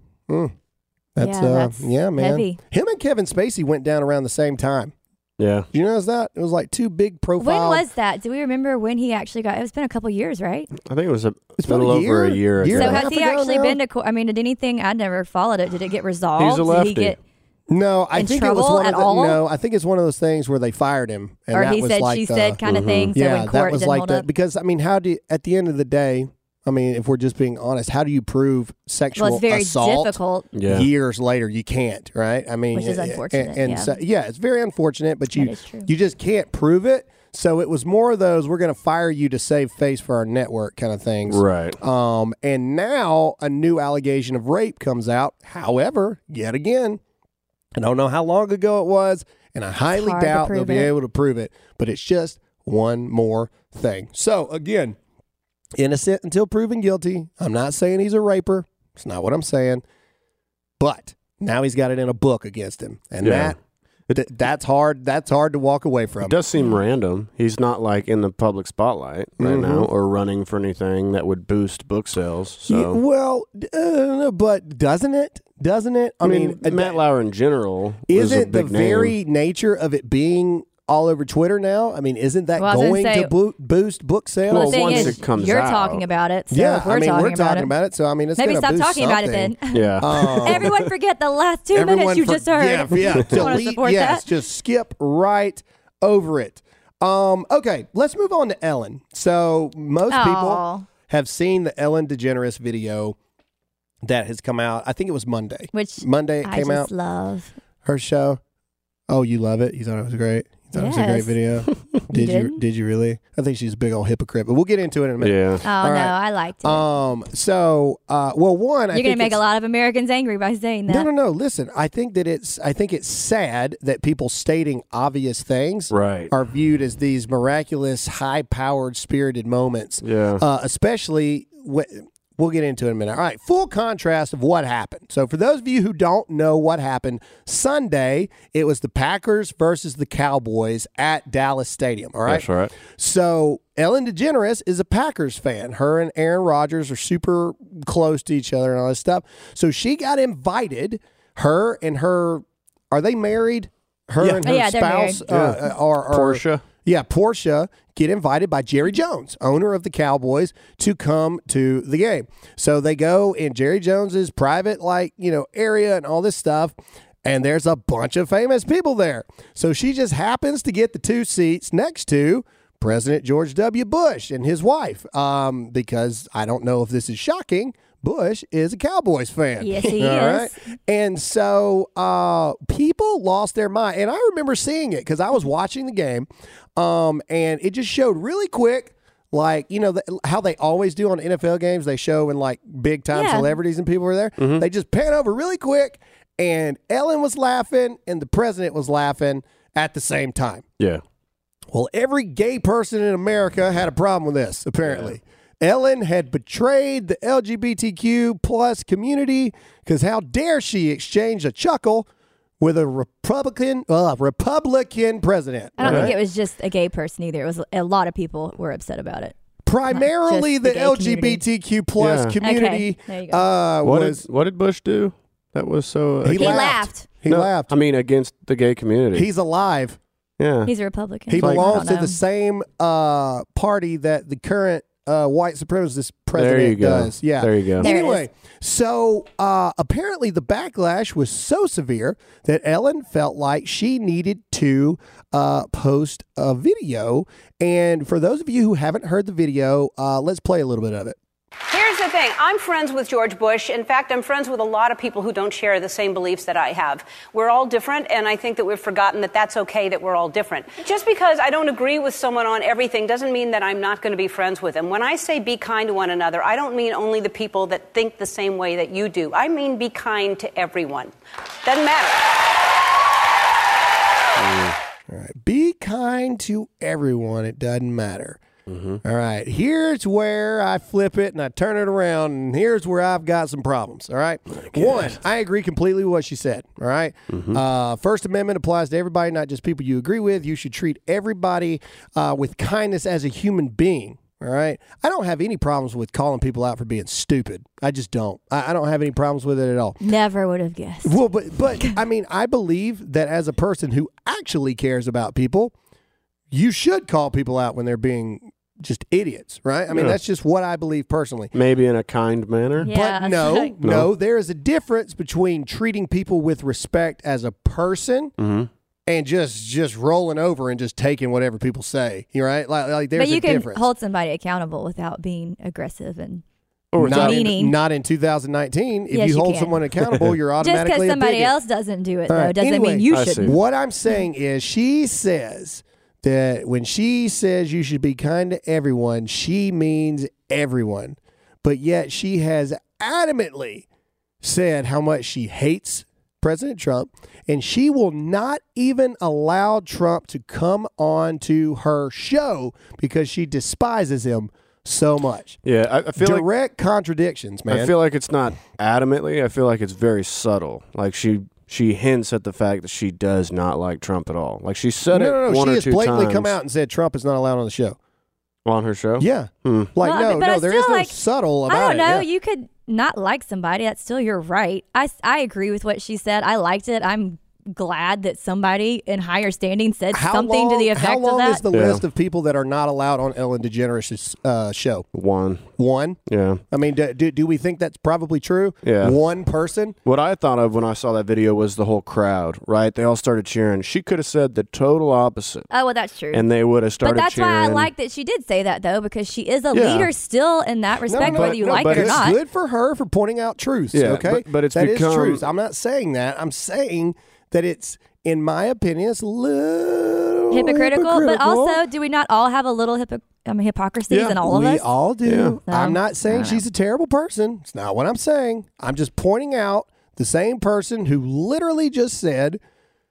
[SPEAKER 1] that's man.
[SPEAKER 2] heavy.
[SPEAKER 1] Him and Kevin Spacey went down around the same time.
[SPEAKER 3] Yeah.
[SPEAKER 1] Did you notice that? It was like two big profile.
[SPEAKER 2] When was that? Do we remember when he actually got? It's been a couple years, right?
[SPEAKER 3] I think it was a
[SPEAKER 1] been
[SPEAKER 3] little
[SPEAKER 1] a
[SPEAKER 3] over a year
[SPEAKER 1] year
[SPEAKER 3] ago.
[SPEAKER 1] and
[SPEAKER 2] So
[SPEAKER 1] a
[SPEAKER 2] has
[SPEAKER 1] half
[SPEAKER 2] he
[SPEAKER 1] ago
[SPEAKER 2] actually
[SPEAKER 1] now?
[SPEAKER 2] been to court? I mean, did anything? I never followed it. Did it get resolved?
[SPEAKER 3] He's a lefty.
[SPEAKER 2] Did he get?
[SPEAKER 1] No, I
[SPEAKER 2] in
[SPEAKER 1] think it was
[SPEAKER 2] trouble
[SPEAKER 1] one
[SPEAKER 2] at
[SPEAKER 1] of the,
[SPEAKER 2] all?
[SPEAKER 1] no, I think it's one of those things where they fired him, and
[SPEAKER 2] Or
[SPEAKER 1] that
[SPEAKER 2] he
[SPEAKER 1] was
[SPEAKER 2] said,
[SPEAKER 1] like
[SPEAKER 2] she
[SPEAKER 1] the,
[SPEAKER 2] said kind of thing. So
[SPEAKER 1] yeah,
[SPEAKER 2] in
[SPEAKER 1] that
[SPEAKER 2] court, it
[SPEAKER 1] was
[SPEAKER 2] didn't
[SPEAKER 1] like
[SPEAKER 2] hold
[SPEAKER 1] the
[SPEAKER 2] up.
[SPEAKER 1] because I mean, how do you, at the end of the day? I mean, if we're just being honest, how do you prove sexual
[SPEAKER 2] Well, it's very
[SPEAKER 1] assault
[SPEAKER 2] difficult.
[SPEAKER 3] Yeah.
[SPEAKER 1] years later? You can't, right? I mean,
[SPEAKER 2] Which is unfortunate,
[SPEAKER 1] And
[SPEAKER 2] yeah.
[SPEAKER 1] so, yeah, it's very unfortunate, but
[SPEAKER 2] That
[SPEAKER 1] you
[SPEAKER 2] is true.
[SPEAKER 1] you just can't prove it. So it was more of those we're going to fire you to save face for our network kind of things.
[SPEAKER 3] Right.
[SPEAKER 1] And now a new allegation of rape comes out. However, yet again, I don't know how long ago it was, and I highly
[SPEAKER 2] hard to
[SPEAKER 1] doubt they'll
[SPEAKER 2] prove
[SPEAKER 1] be
[SPEAKER 2] it.
[SPEAKER 1] able to prove it. But it's just one more thing. So again, innocent until proven guilty. I'm not saying he's a raper. It's not what I'm saying. But now he's got it in a book against him, and
[SPEAKER 3] Yeah.
[SPEAKER 1] that's hard. That's hard to walk away from.
[SPEAKER 3] It does seem random. He's not like in the public spotlight right now or running for anything that would boost book sales. So
[SPEAKER 1] Yeah, well, but doesn't it? Doesn't it?
[SPEAKER 3] I mean, Matt Lauer in general is a
[SPEAKER 1] isn't the
[SPEAKER 3] big name.
[SPEAKER 1] very nature of it being all over Twitter now? I mean, isn't that
[SPEAKER 2] Well, I was
[SPEAKER 1] going
[SPEAKER 2] gonna say-
[SPEAKER 1] to boost book sales?
[SPEAKER 2] Well,
[SPEAKER 3] Well,
[SPEAKER 2] the thing
[SPEAKER 3] once
[SPEAKER 2] is,
[SPEAKER 3] it comes
[SPEAKER 2] you're
[SPEAKER 3] out.
[SPEAKER 2] talking about it. So
[SPEAKER 1] yeah,
[SPEAKER 2] if we're
[SPEAKER 1] I mean,
[SPEAKER 2] talking
[SPEAKER 1] we're talking
[SPEAKER 2] about
[SPEAKER 1] about it. So I mean, it's
[SPEAKER 2] Maybe
[SPEAKER 1] gonna
[SPEAKER 2] stop
[SPEAKER 1] boost
[SPEAKER 2] talking about it
[SPEAKER 1] something.
[SPEAKER 2] then.
[SPEAKER 3] Yeah.
[SPEAKER 2] Everyone forget the last 2 minutes you just heard.
[SPEAKER 1] Yeah, yeah.
[SPEAKER 2] Wanna
[SPEAKER 1] Delete,
[SPEAKER 2] support
[SPEAKER 1] yes,
[SPEAKER 2] that?
[SPEAKER 1] just skip right over it. Okay, let's move on to Ellen. So most
[SPEAKER 2] Aw.
[SPEAKER 1] people have seen the Ellen DeGeneres video that has come out. I think it was Monday.
[SPEAKER 2] Which
[SPEAKER 1] Monday it
[SPEAKER 2] I
[SPEAKER 1] came
[SPEAKER 2] just
[SPEAKER 1] out.
[SPEAKER 2] love.
[SPEAKER 1] Her show. Oh, you love it? You thought it was great? You thought it was a great
[SPEAKER 2] Yes.
[SPEAKER 1] video? Did you?
[SPEAKER 2] didn't?
[SPEAKER 1] Did you really? I think she's a big old hypocrite, but we'll get into it in a minute.
[SPEAKER 3] Yeah.
[SPEAKER 2] Oh no,
[SPEAKER 1] right.
[SPEAKER 2] I liked it.
[SPEAKER 1] So, well, one, I
[SPEAKER 2] You're
[SPEAKER 1] think
[SPEAKER 2] gonna make
[SPEAKER 1] it's-
[SPEAKER 2] a lot of Americans angry by saying that.
[SPEAKER 1] No. Listen, I think it's sad that people stating obvious things
[SPEAKER 3] Right.
[SPEAKER 1] are viewed as these miraculous, high-powered, spirited moments.
[SPEAKER 3] Yeah.
[SPEAKER 1] Especially we'll get into it in a minute. All right, full contrast of what happened. So for those of you who don't know what happened, Sunday it was the Packers versus the Cowboys at Dallas Stadium. All right.
[SPEAKER 3] That's right.
[SPEAKER 1] So Ellen DeGeneres is a Packers fan. Her and Aaron Rodgers are super close to each other and all this stuff. So she got invited. Her and her, are they married? Her
[SPEAKER 3] Yeah.
[SPEAKER 1] and her
[SPEAKER 2] Yeah, they're
[SPEAKER 1] spouse are
[SPEAKER 3] Portia.
[SPEAKER 1] Yeah, Portia get invited by Jerry Jones, owner of the Cowboys, to come to the game. So they go in Jerry Jones's private, area and all this stuff. And there's a bunch of famous people there. So she just happens to get the two seats next to President George W. Bush and his wife. Because I don't know if this is shocking, Bush is a Cowboys fan.
[SPEAKER 2] Yes, he
[SPEAKER 1] All
[SPEAKER 2] is.
[SPEAKER 1] right? And so people lost their mind. And I remember seeing it because I was watching the game. And it just showed really quick, how they always do on NFL games. They show when big time
[SPEAKER 2] Yeah.
[SPEAKER 1] celebrities and people were there. They just pan over really quick. And Ellen was laughing and the president was laughing at the same time.
[SPEAKER 3] Yeah.
[SPEAKER 1] Well, every gay person in America had a problem with this, apparently. Ellen had betrayed the LGBTQ plus community because how dare she exchange a chuckle with a Republican president.
[SPEAKER 2] I don't
[SPEAKER 1] All
[SPEAKER 2] think
[SPEAKER 1] right?
[SPEAKER 2] it was just a gay person either. It was a lot of people were upset about it.
[SPEAKER 1] Primarily
[SPEAKER 2] just
[SPEAKER 1] the
[SPEAKER 2] the gay community.
[SPEAKER 1] LGBTQ plus
[SPEAKER 3] Yeah.
[SPEAKER 1] community
[SPEAKER 2] Okay, there you go.
[SPEAKER 3] What did Bush do? That was so.
[SPEAKER 1] He
[SPEAKER 2] He
[SPEAKER 1] laughed.
[SPEAKER 2] laughed.
[SPEAKER 1] He
[SPEAKER 3] No,
[SPEAKER 1] laughed.
[SPEAKER 3] I mean, against the gay community.
[SPEAKER 1] He's alive.
[SPEAKER 3] yeah.
[SPEAKER 2] He's a Republican.
[SPEAKER 1] He
[SPEAKER 2] so I
[SPEAKER 1] belongs
[SPEAKER 2] don't
[SPEAKER 1] to
[SPEAKER 2] know.
[SPEAKER 1] the same party that the current white supremacist president
[SPEAKER 3] There you go.
[SPEAKER 1] does. Yeah.
[SPEAKER 3] There you go.
[SPEAKER 2] There it
[SPEAKER 1] Anyway, so apparently the backlash was so severe that Ellen felt like she needed to post a video. And for those of you who haven't heard the video, let's play a little bit of it.
[SPEAKER 4] Here's the thing. I'm friends with George Bush. In fact, I'm friends with a lot of people who don't share the same beliefs that I have. We're all different, and I think that we've forgotten that that's okay that we're all different. Just because I don't agree with someone on everything doesn't mean that I'm not going to be friends with them. When I say be kind to one another, I don't mean only the people that think the same way that you do. I mean be kind to everyone. Doesn't matter.
[SPEAKER 1] All right. Be kind to everyone. It doesn't matter. All right. Here's where I flip it and I turn it around, and here's where I've got some problems. All right. One, I agree completely with what she said. All right. First Amendment applies to everybody, not just people you agree with. You should treat everybody with kindness as a human being. All right. I don't have any problems with calling people out for being stupid. I just don't. I don't have any problems with it at all.
[SPEAKER 2] Never would have guessed.
[SPEAKER 1] Well, but I mean, I believe that as a person who actually cares about people, you should call people out when they're being just idiots, right? I mean, that's just what I believe personally.
[SPEAKER 3] Maybe in a kind manner.
[SPEAKER 2] Yeah,
[SPEAKER 1] But no, there is a difference between treating people with respect as a person and just rolling over and just taking whatever people say. You right? Like there's
[SPEAKER 2] but you
[SPEAKER 1] a
[SPEAKER 2] can
[SPEAKER 1] difference.
[SPEAKER 2] hold somebody accountable without being aggressive and
[SPEAKER 1] not
[SPEAKER 2] meaning.
[SPEAKER 1] not in 2019. If
[SPEAKER 2] Yes,
[SPEAKER 1] you
[SPEAKER 2] you
[SPEAKER 1] hold
[SPEAKER 2] can.
[SPEAKER 1] someone accountable, you're
[SPEAKER 2] just
[SPEAKER 1] automatically
[SPEAKER 2] because
[SPEAKER 1] a
[SPEAKER 2] somebody
[SPEAKER 1] bigot.
[SPEAKER 2] else doesn't do it
[SPEAKER 1] All
[SPEAKER 2] though
[SPEAKER 1] right.
[SPEAKER 2] doesn't
[SPEAKER 1] Anyway,
[SPEAKER 2] mean you
[SPEAKER 3] I see.
[SPEAKER 2] shouldn't.
[SPEAKER 1] What I'm saying is she says that when she says you should be kind to everyone, she means everyone. But yet she has adamantly said how much she hates President Trump, and she will not even allow Trump to come on to her show because she despises him so much.
[SPEAKER 3] Yeah, I feel like
[SPEAKER 1] Direct contradictions, man.
[SPEAKER 3] I feel like it's not adamantly. I feel like it's very subtle. Like she hints at the fact that she does not like Trump at all. Like she said it
[SPEAKER 1] no.
[SPEAKER 3] one
[SPEAKER 1] She
[SPEAKER 3] or
[SPEAKER 1] has
[SPEAKER 3] two
[SPEAKER 1] blatantly
[SPEAKER 3] times
[SPEAKER 1] come out and said Trump is not allowed on the show.
[SPEAKER 3] on her show.
[SPEAKER 1] Yeah. Like,
[SPEAKER 2] Well, but I
[SPEAKER 1] there is
[SPEAKER 2] still
[SPEAKER 1] no
[SPEAKER 2] like-
[SPEAKER 1] subtle about it.
[SPEAKER 2] I don't know.
[SPEAKER 1] Yeah.
[SPEAKER 2] You could not like somebody. That's still your right. I agree with what she said. I liked it. I'm glad that somebody in higher standing said something to the effect
[SPEAKER 1] how long
[SPEAKER 2] of that.
[SPEAKER 1] is the
[SPEAKER 3] Yeah.
[SPEAKER 1] list of people that are not allowed on Ellen DeGeneres' show?
[SPEAKER 3] One.
[SPEAKER 1] One?
[SPEAKER 3] Yeah.
[SPEAKER 1] I mean, do we think that's probably true?
[SPEAKER 3] Yeah.
[SPEAKER 1] One person?
[SPEAKER 3] What I thought of when I saw that video was the whole crowd, right? They all started cheering. She could have said the total opposite,
[SPEAKER 2] Oh, well, that's true.
[SPEAKER 3] and they would have started
[SPEAKER 2] But that's
[SPEAKER 3] cheering.
[SPEAKER 2] why I like that she did say that, though, because she is a
[SPEAKER 3] Yeah.
[SPEAKER 2] leader still in that respect, whether you like
[SPEAKER 3] but
[SPEAKER 2] it or
[SPEAKER 3] it's
[SPEAKER 2] not.
[SPEAKER 1] Good for her for pointing out truths,
[SPEAKER 3] Yeah,
[SPEAKER 1] okay?
[SPEAKER 3] but it's
[SPEAKER 1] that is
[SPEAKER 3] become-
[SPEAKER 1] truth. I'm not saying that. I'm saying that it's, in my opinion, it's a little
[SPEAKER 2] hypocritical, but also, do we not all have a little hypocrisies
[SPEAKER 3] Yeah,
[SPEAKER 2] in all of
[SPEAKER 1] we
[SPEAKER 2] us?
[SPEAKER 1] all do.
[SPEAKER 2] Yeah.
[SPEAKER 1] I'm not
[SPEAKER 2] I
[SPEAKER 1] saying
[SPEAKER 2] don't
[SPEAKER 1] she's a terrible person. It's not what I'm saying. I'm just pointing out the same person who literally just said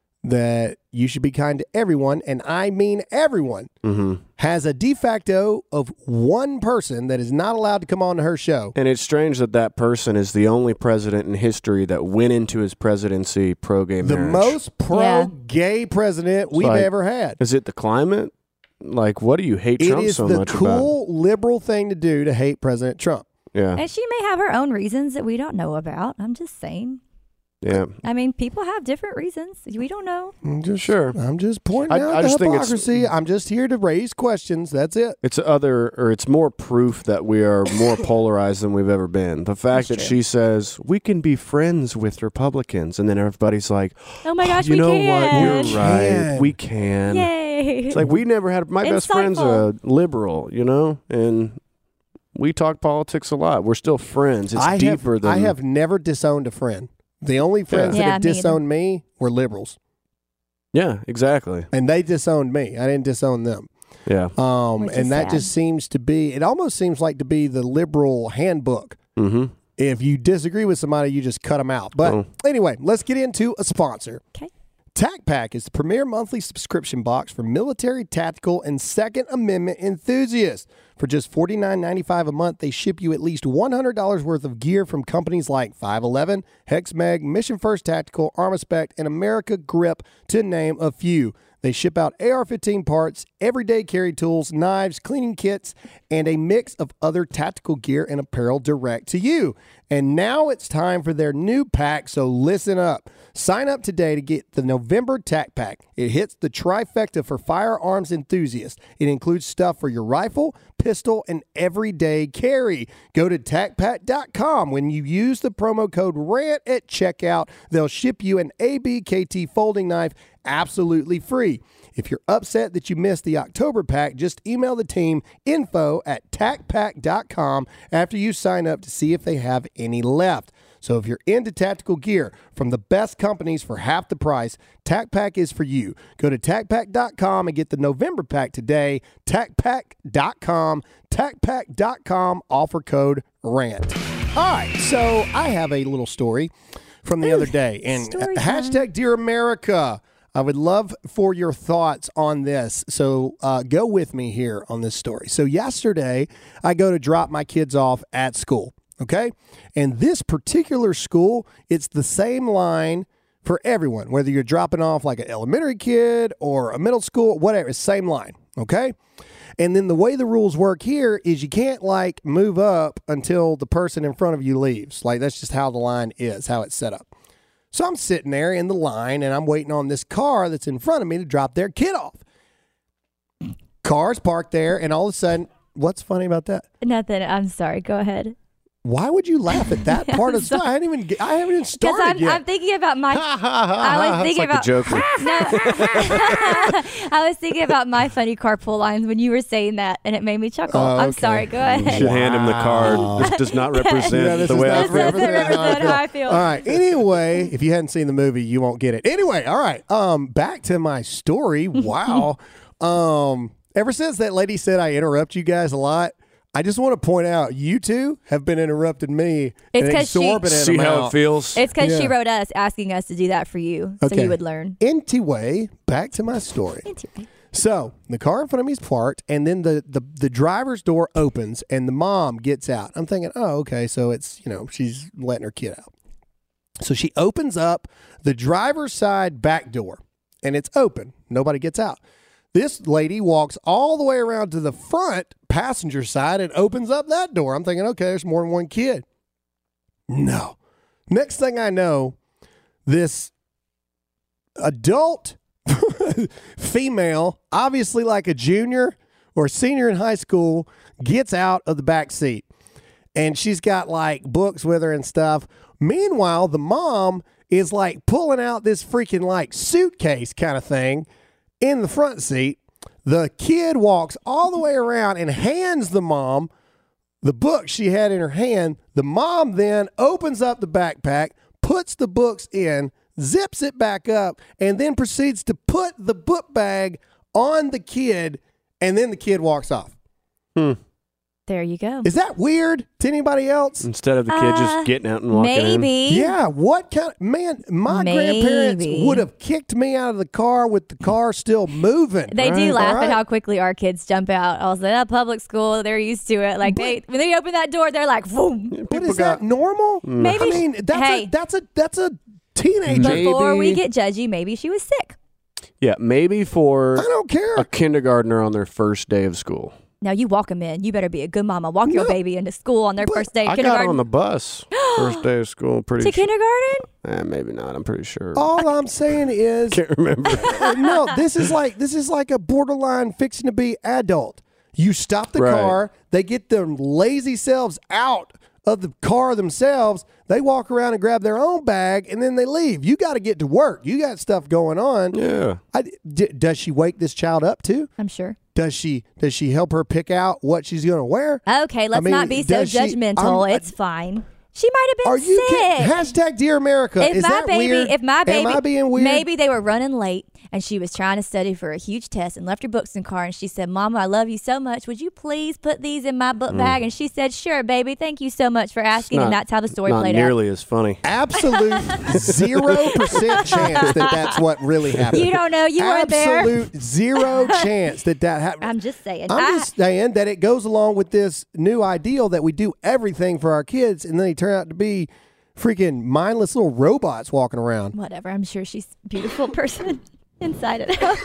[SPEAKER 1] that you should be kind to everyone, and I mean everyone, has a de facto of one person that is not allowed to come on to her show.
[SPEAKER 3] And it's strange that that person is the only president in history that went into his presidency pro-gay
[SPEAKER 1] The
[SPEAKER 3] marriage.
[SPEAKER 1] most pro-gay president we've
[SPEAKER 3] like-
[SPEAKER 1] ever had.
[SPEAKER 3] Is it the climate? Like, what do you hate
[SPEAKER 1] It
[SPEAKER 3] Trump
[SPEAKER 1] is
[SPEAKER 3] so
[SPEAKER 1] the
[SPEAKER 3] much
[SPEAKER 1] cool liberal thing to do to hate President Trump.
[SPEAKER 3] about? Yeah,
[SPEAKER 2] And she may have her own reasons that we don't know about. I'm just saying.
[SPEAKER 3] yeah.
[SPEAKER 2] I mean, people have different reasons. We don't know.
[SPEAKER 1] I'm just pointing
[SPEAKER 3] I
[SPEAKER 1] out the
[SPEAKER 3] just think it's-
[SPEAKER 1] hypocrisy. I'm just here to raise questions. That's it.
[SPEAKER 3] It's more proof that we are more polarized than we've ever been. The fact
[SPEAKER 2] That's
[SPEAKER 3] that
[SPEAKER 2] true.
[SPEAKER 3] she says we can be friends with Republicans, and then everybody's like,
[SPEAKER 2] Oh my gosh,
[SPEAKER 3] you
[SPEAKER 2] we
[SPEAKER 3] know
[SPEAKER 2] can.
[SPEAKER 3] what? You're
[SPEAKER 1] We
[SPEAKER 3] right.
[SPEAKER 1] can.
[SPEAKER 3] We can.
[SPEAKER 2] Yay.
[SPEAKER 3] It's like we never had. My best friend's a
[SPEAKER 2] Insightful.
[SPEAKER 3] liberal, you know, and we talk politics a lot. We're still friends. It's deeper than
[SPEAKER 1] I have never disowned a friend. The only friends
[SPEAKER 2] Yeah,
[SPEAKER 1] that have
[SPEAKER 2] me either.
[SPEAKER 1] disowned me were liberals,
[SPEAKER 3] Yeah, exactly.
[SPEAKER 1] and they disowned me. I didn't disown them.
[SPEAKER 3] Yeah.
[SPEAKER 2] Which is
[SPEAKER 1] And that
[SPEAKER 2] sad.
[SPEAKER 1] just seems to be. It almost seems like to be the liberal handbook.
[SPEAKER 3] Mm-hmm.
[SPEAKER 1] If you disagree with somebody, you just cut them out. But
[SPEAKER 3] Oh.
[SPEAKER 1] anyway, let's get into a sponsor.
[SPEAKER 2] Okay.
[SPEAKER 1] TACPAC is the premier monthly subscription box for military, tactical, and Second Amendment enthusiasts. For just $49.95 a month, they ship you at least $100 worth of gear from companies like 511, HexMag, Mission First Tactical, Armaspect, and America Grip, to name a few. They ship out AR-15 parts, everyday carry tools, knives, cleaning kits, and a mix of other tactical gear and apparel direct to you. And now it's time for their new pack, so listen up. Sign up today to get the November TAC Pack. It hits the trifecta for firearms enthusiasts. It includes stuff for your rifle, pistol, and everyday carry. Go to TACPack.com. When you use the promo code RANT at checkout, they'll ship you an ABKT folding knife absolutely free. If you're upset that you missed the October pack, just email the team info@tacpack.com after you sign up to see if they have any left. So if you're into tactical gear from the best companies for half the price, TacPack is for you. Go to TacPack.com and get the November pack today. TacPack.com, TacPack.com, offer code RANT. All right, so I have a little story from the other day. And
[SPEAKER 2] story time.
[SPEAKER 1] hashtag Dear America. I would love for your thoughts on this. So go with me here on this story. So yesterday, I go to drop my kids off at school. Okay. And this particular school, it's the same line for everyone, whether you're dropping off like an elementary kid or a middle school, whatever, it's same line. Okay. And then the way the rules work here is you can't like move up until the person in front of you leaves. Like that's just how the line is, how it's set up. So I'm sitting there in the line and I'm waiting on this car that's in front of me to drop their kid off. Car's parked there and all of a sudden, what's funny about that?
[SPEAKER 2] Nothing. I'm sorry. Go ahead.
[SPEAKER 1] Why would you laugh at that part of the story? I haven't even started
[SPEAKER 2] Because
[SPEAKER 1] yet.
[SPEAKER 2] I'm thinking about my. I was thinking
[SPEAKER 3] It's like
[SPEAKER 2] about.
[SPEAKER 3] the Joker.
[SPEAKER 2] I was thinking about my funny carpool lines when you were saying that, and it made me chuckle. I'm
[SPEAKER 1] okay.
[SPEAKER 2] sorry. Go
[SPEAKER 3] You
[SPEAKER 2] ahead.
[SPEAKER 3] should hand him the card. This does not represent
[SPEAKER 1] this
[SPEAKER 3] the
[SPEAKER 1] is
[SPEAKER 3] way
[SPEAKER 1] not
[SPEAKER 3] I
[SPEAKER 2] This
[SPEAKER 3] feel.
[SPEAKER 2] doesn't represent how I feel.
[SPEAKER 1] All right. Anyway, if you hadn't seen the movie, you won't get it. Anyway, all right. Back to my story. Wow. Ever since that lady said I interrupt you guys a lot, I just want to point out you two have been interrupting me
[SPEAKER 2] It's
[SPEAKER 1] an
[SPEAKER 2] 'cause she-
[SPEAKER 1] exorbitant
[SPEAKER 3] See how
[SPEAKER 1] amount.
[SPEAKER 3] it feels?
[SPEAKER 2] It's because she
[SPEAKER 1] Yeah.
[SPEAKER 2] wrote us asking us to do that for you, so
[SPEAKER 1] Okay.
[SPEAKER 2] you would learn.
[SPEAKER 1] Anyway, back to my story. So the car in front of me is parked, and then the driver's door opens, and the mom gets out. I'm thinking, oh, okay, so it's, she's letting her kid out. So she opens up the driver's side back door, and it's open. Nobody gets out. This lady walks all the way around to the front passenger side and opens up that door. I'm thinking, okay, there's more than one kid. No. Next thing I know, this adult female, obviously like a junior or senior in high school, gets out of the back seat. And she's got like books with her and stuff. Meanwhile, the mom is like pulling out this freaking like suitcase kind of thing in the front seat. The kid walks all the way around and hands the mom the book she had in her hand. The mom then opens up the backpack, puts the books in, zips it back up, and then proceeds to put the book bag on the kid, and then the kid walks off.
[SPEAKER 2] There you go.
[SPEAKER 1] Is that weird to anybody else?
[SPEAKER 3] Instead of the kid just getting out and walking in.
[SPEAKER 2] Maybe.
[SPEAKER 1] Yeah, what kind of, man, my grandparents
[SPEAKER 2] Maybe.
[SPEAKER 1] would have kicked me out of the car with the car still moving.
[SPEAKER 2] They do laugh
[SPEAKER 1] All right.
[SPEAKER 2] at how quickly our kids jump out. I was like, at public school, they're used to it. Like when they open that door, they're like, boom.
[SPEAKER 1] But is that normal?
[SPEAKER 2] Maybe
[SPEAKER 1] I mean, that's a teenager.
[SPEAKER 2] Before we
[SPEAKER 3] Maybe.
[SPEAKER 2] get judgy, maybe she was sick.
[SPEAKER 3] Yeah, maybe for
[SPEAKER 1] I don't care.
[SPEAKER 3] a kindergartner on their first day of school.
[SPEAKER 2] Now you walk them in. You better be a good mama. Walk your baby into school on their first day of
[SPEAKER 3] I got
[SPEAKER 2] kindergarten.
[SPEAKER 3] on the bus first day of school. Pretty
[SPEAKER 2] to
[SPEAKER 3] sure.
[SPEAKER 2] kindergarten?
[SPEAKER 3] Maybe not. I'm pretty sure.
[SPEAKER 1] All I'm saying is,
[SPEAKER 3] Can't remember.
[SPEAKER 1] no, this is like a borderline fixing to be adult. You stop the
[SPEAKER 3] Right.
[SPEAKER 1] car, they get their lazy selves out of the car themselves, they walk around and grab their own bag, and then they leave. You got to get to work. You got stuff going on.
[SPEAKER 3] Yeah.
[SPEAKER 1] Does she wake this child up too?
[SPEAKER 2] I'm sure.
[SPEAKER 1] Does she help her pick out what she's going to wear?
[SPEAKER 2] Okay, let's
[SPEAKER 1] I mean,
[SPEAKER 2] not be so
[SPEAKER 1] does she-
[SPEAKER 2] judgmental. It's fine. She might have
[SPEAKER 1] Are
[SPEAKER 2] been
[SPEAKER 1] you
[SPEAKER 2] sick.
[SPEAKER 1] kidding? Hashtag Dear America.
[SPEAKER 2] If
[SPEAKER 1] Is
[SPEAKER 2] my
[SPEAKER 1] that
[SPEAKER 2] baby,
[SPEAKER 1] weird?
[SPEAKER 2] if my baby,
[SPEAKER 1] Am I being weird?
[SPEAKER 2] maybe they were running late and she was trying to study for a huge test and left her books in the car and she said, "Mama, I love you so much. Would you please put these in my book bag?" And she said, "Sure, baby. Thank you so much for asking." And that's how the story
[SPEAKER 3] not
[SPEAKER 2] played out.
[SPEAKER 3] nearly as funny.
[SPEAKER 1] Absolute 0% chance that that's what really happened.
[SPEAKER 2] You don't know. You weren't there.
[SPEAKER 1] Absolute zero chance that happened.
[SPEAKER 2] I'm just saying.
[SPEAKER 1] I'm just saying that it goes along with this new ideal that we do everything for our kids, and then they turn out to be freaking mindless little robots walking around.
[SPEAKER 2] Whatever. I'm sure she's a beautiful person inside and out.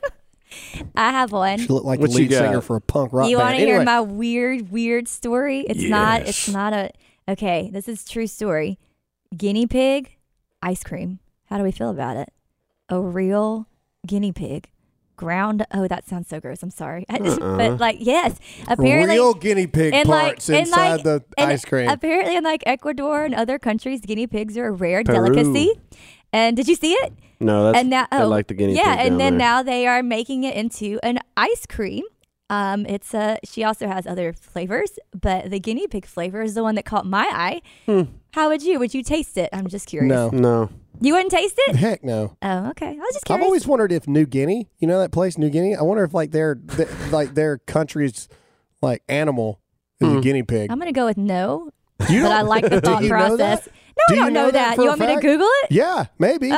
[SPEAKER 2] I have one.
[SPEAKER 1] She looked like
[SPEAKER 3] What
[SPEAKER 1] the
[SPEAKER 3] you
[SPEAKER 1] lead singer
[SPEAKER 3] got?
[SPEAKER 1] for a punk rock
[SPEAKER 2] You
[SPEAKER 1] band.
[SPEAKER 2] want to hear
[SPEAKER 1] Anyway,
[SPEAKER 2] my weird story? It's not a okay, this is true story. Guinea pig ice cream. How do we feel about it? A real guinea pig. Ground. Oh, that sounds so gross. I'm sorry. But like, yes, apparently
[SPEAKER 1] real guinea pig parts inside the ice cream.
[SPEAKER 2] Apparently, in like Ecuador and other countries, guinea pigs are a rare
[SPEAKER 3] Peru.
[SPEAKER 2] delicacy. And did you see it?
[SPEAKER 3] No, that's
[SPEAKER 2] And now,
[SPEAKER 3] I like the guinea pig.
[SPEAKER 2] Yeah, and
[SPEAKER 3] down
[SPEAKER 2] then
[SPEAKER 3] there.
[SPEAKER 2] now they are making it into an ice cream. She also has other flavors, but the guinea pig flavor is the one that caught my eye. How would you? Would you taste it? I'm just curious.
[SPEAKER 3] No.
[SPEAKER 2] You wouldn't taste it?
[SPEAKER 1] Heck no.
[SPEAKER 2] Oh, okay. I was just
[SPEAKER 1] I've
[SPEAKER 2] curious.
[SPEAKER 1] always wondered if New Guinea, you know that place, New Guinea. I wonder if like their country's like animal is a guinea pig.
[SPEAKER 2] I'm gonna go with no,
[SPEAKER 1] You
[SPEAKER 2] but I like the thought
[SPEAKER 1] Do you know
[SPEAKER 2] process.
[SPEAKER 1] that?
[SPEAKER 2] No,
[SPEAKER 1] Do
[SPEAKER 2] I
[SPEAKER 1] you
[SPEAKER 2] don't
[SPEAKER 1] know
[SPEAKER 2] know
[SPEAKER 1] that
[SPEAKER 2] that.
[SPEAKER 1] for
[SPEAKER 2] You
[SPEAKER 1] a
[SPEAKER 2] want me to
[SPEAKER 1] fact?
[SPEAKER 2] Google it?
[SPEAKER 1] Yeah, maybe.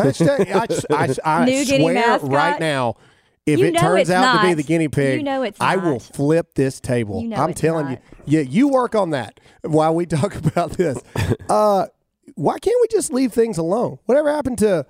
[SPEAKER 1] I
[SPEAKER 2] New Guinea
[SPEAKER 1] swear
[SPEAKER 2] mascot?
[SPEAKER 1] right now, if
[SPEAKER 2] You
[SPEAKER 1] it
[SPEAKER 2] know
[SPEAKER 1] turns
[SPEAKER 2] it's
[SPEAKER 1] out to be
[SPEAKER 2] not.
[SPEAKER 1] the guinea pig,
[SPEAKER 2] You know it's
[SPEAKER 1] I will
[SPEAKER 2] not.
[SPEAKER 1] flip this table.
[SPEAKER 2] You know
[SPEAKER 1] I'm
[SPEAKER 2] it's
[SPEAKER 1] telling
[SPEAKER 2] not.
[SPEAKER 1] you. Yeah, you work on that while we talk about this. Why can't we just leave things alone? Whatever happened to,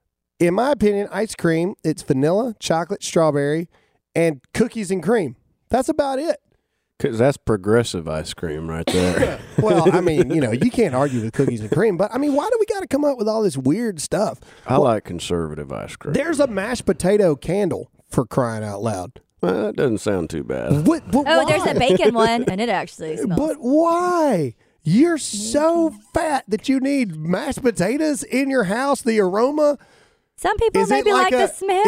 [SPEAKER 1] in my opinion, ice cream? It's vanilla, chocolate, strawberry, and cookies and cream. That's about it.
[SPEAKER 3] Because that's progressive ice cream right there.
[SPEAKER 1] Well, I mean, you can't argue with cookies and cream, but I mean, why do we got to come up with all this weird stuff?
[SPEAKER 3] I like conservative ice cream.
[SPEAKER 1] There's a mashed potato candle, for crying out loud.
[SPEAKER 3] That doesn't sound too bad.
[SPEAKER 1] But
[SPEAKER 2] Oh,
[SPEAKER 1] why?
[SPEAKER 2] there's a bacon one, and it actually smells.
[SPEAKER 1] But why? You're so fat that you need mashed potatoes in your house. The aroma.
[SPEAKER 2] Some people
[SPEAKER 1] Is it
[SPEAKER 2] maybe like the smell.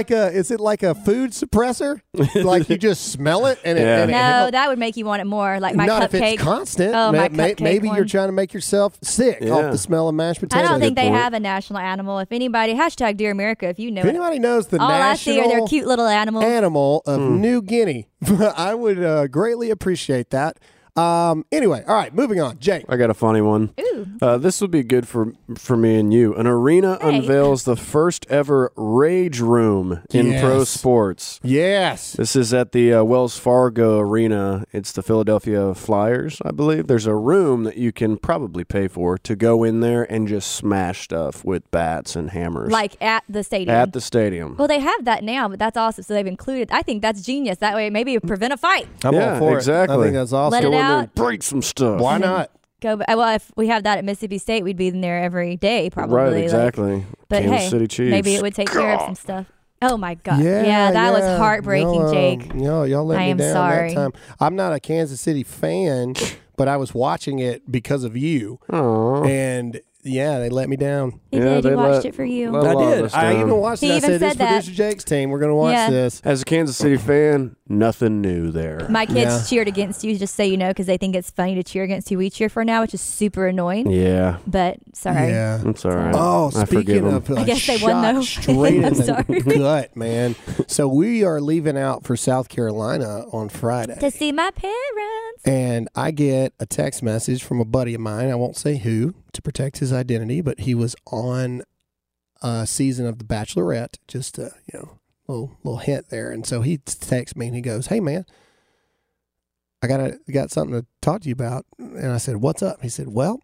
[SPEAKER 1] Is it like a food suppressor? Like you just smell it and
[SPEAKER 3] Yeah.
[SPEAKER 1] it
[SPEAKER 2] no,
[SPEAKER 1] helps?
[SPEAKER 2] that would make you want it more. Like my
[SPEAKER 1] Not
[SPEAKER 2] cupcake.
[SPEAKER 1] if it's constant.
[SPEAKER 2] Oh, my cupcake
[SPEAKER 1] maybe you're
[SPEAKER 2] one.
[SPEAKER 1] trying to make yourself sick
[SPEAKER 3] Yeah.
[SPEAKER 1] off the smell of mashed
[SPEAKER 2] I
[SPEAKER 1] potatoes.
[SPEAKER 2] don't think they
[SPEAKER 3] point.
[SPEAKER 2] have a national animal. If anybody, hashtag Dear America, if you know
[SPEAKER 1] If
[SPEAKER 2] it.
[SPEAKER 1] anybody knows the
[SPEAKER 2] All I see are their
[SPEAKER 1] national
[SPEAKER 2] cute little animals.
[SPEAKER 1] animal of New Guinea, I would greatly appreciate that. Anyway, all right, moving on. Jake.
[SPEAKER 3] I got a funny one.
[SPEAKER 2] Ooh.
[SPEAKER 3] This would be good for me and you. An arena
[SPEAKER 2] Hey.
[SPEAKER 3] unveils the first ever Rage Room in pro
[SPEAKER 1] Yes.
[SPEAKER 3] sports.
[SPEAKER 1] Yes.
[SPEAKER 3] This is at the Wells Fargo Arena. It's the Philadelphia Flyers, I believe. There's a room that you can probably pay for to go in there and just smash stuff with bats and hammers.
[SPEAKER 2] Like at the stadium.
[SPEAKER 3] at the stadium.
[SPEAKER 2] Well, they have that now, but that's awesome. So they've included. I think that's genius. That way, maybe prevent a fight.
[SPEAKER 1] I'm
[SPEAKER 3] Yeah,
[SPEAKER 1] all for
[SPEAKER 3] exactly.
[SPEAKER 1] it. I think that's awesome.
[SPEAKER 2] Let
[SPEAKER 3] Go
[SPEAKER 2] it
[SPEAKER 3] in there
[SPEAKER 2] out.
[SPEAKER 3] and break some stuff.
[SPEAKER 1] Why not?
[SPEAKER 2] Go. Well, if we have that at Mississippi State, we'd be in there every day, probably.
[SPEAKER 3] Right,
[SPEAKER 2] like-
[SPEAKER 3] exactly.
[SPEAKER 2] but
[SPEAKER 3] Kansas
[SPEAKER 2] hey,
[SPEAKER 3] City Chiefs.
[SPEAKER 2] maybe it would take care of some stuff. Oh my God!
[SPEAKER 1] Yeah,
[SPEAKER 2] that was heartbreaking,
[SPEAKER 1] y'all,
[SPEAKER 2] Jake.
[SPEAKER 1] Y'all let
[SPEAKER 2] I
[SPEAKER 1] me
[SPEAKER 2] am
[SPEAKER 1] down
[SPEAKER 2] sorry.
[SPEAKER 1] that time. I'm not a Kansas City fan, but I was watching it because of you,
[SPEAKER 3] Aw.
[SPEAKER 1] and yeah, they let me down.
[SPEAKER 2] He
[SPEAKER 3] Yeah,
[SPEAKER 2] did. He
[SPEAKER 3] they
[SPEAKER 2] watched
[SPEAKER 3] let-
[SPEAKER 2] it for you.
[SPEAKER 3] let- A lot of us
[SPEAKER 1] I
[SPEAKER 3] down.
[SPEAKER 1] even watched
[SPEAKER 2] He
[SPEAKER 1] it. I
[SPEAKER 2] even
[SPEAKER 1] said, "This
[SPEAKER 2] said that.
[SPEAKER 1] producer Jake's team. We're going to watch
[SPEAKER 2] Yeah.
[SPEAKER 1] this."
[SPEAKER 3] As a Kansas City fan, nothing new there.
[SPEAKER 2] My kids
[SPEAKER 1] Yeah.
[SPEAKER 2] cheered against you, just so you know, because they think it's funny to cheer against who we cheer for now, which is super annoying.
[SPEAKER 3] Yeah,
[SPEAKER 2] But sorry.
[SPEAKER 1] Yeah.
[SPEAKER 3] I'm sorry.
[SPEAKER 1] Oh,
[SPEAKER 3] I forgive
[SPEAKER 1] speaking
[SPEAKER 3] them.
[SPEAKER 1] of,
[SPEAKER 2] I guess they won,
[SPEAKER 1] shot
[SPEAKER 2] though.
[SPEAKER 1] straight in
[SPEAKER 2] I'm
[SPEAKER 1] the
[SPEAKER 2] sorry.
[SPEAKER 1] gut, man. So we are leaving out for South Carolina on Friday.
[SPEAKER 2] To see my parents.
[SPEAKER 1] And I get a text message from a buddy of mine. I won't say who to protect his identity, but he was on a season of The Bachelorette. Just a little hint there. And so he texts me and he goes, "Hey man, I got something to talk to you about." And I said, "What's up?" He said, "Well,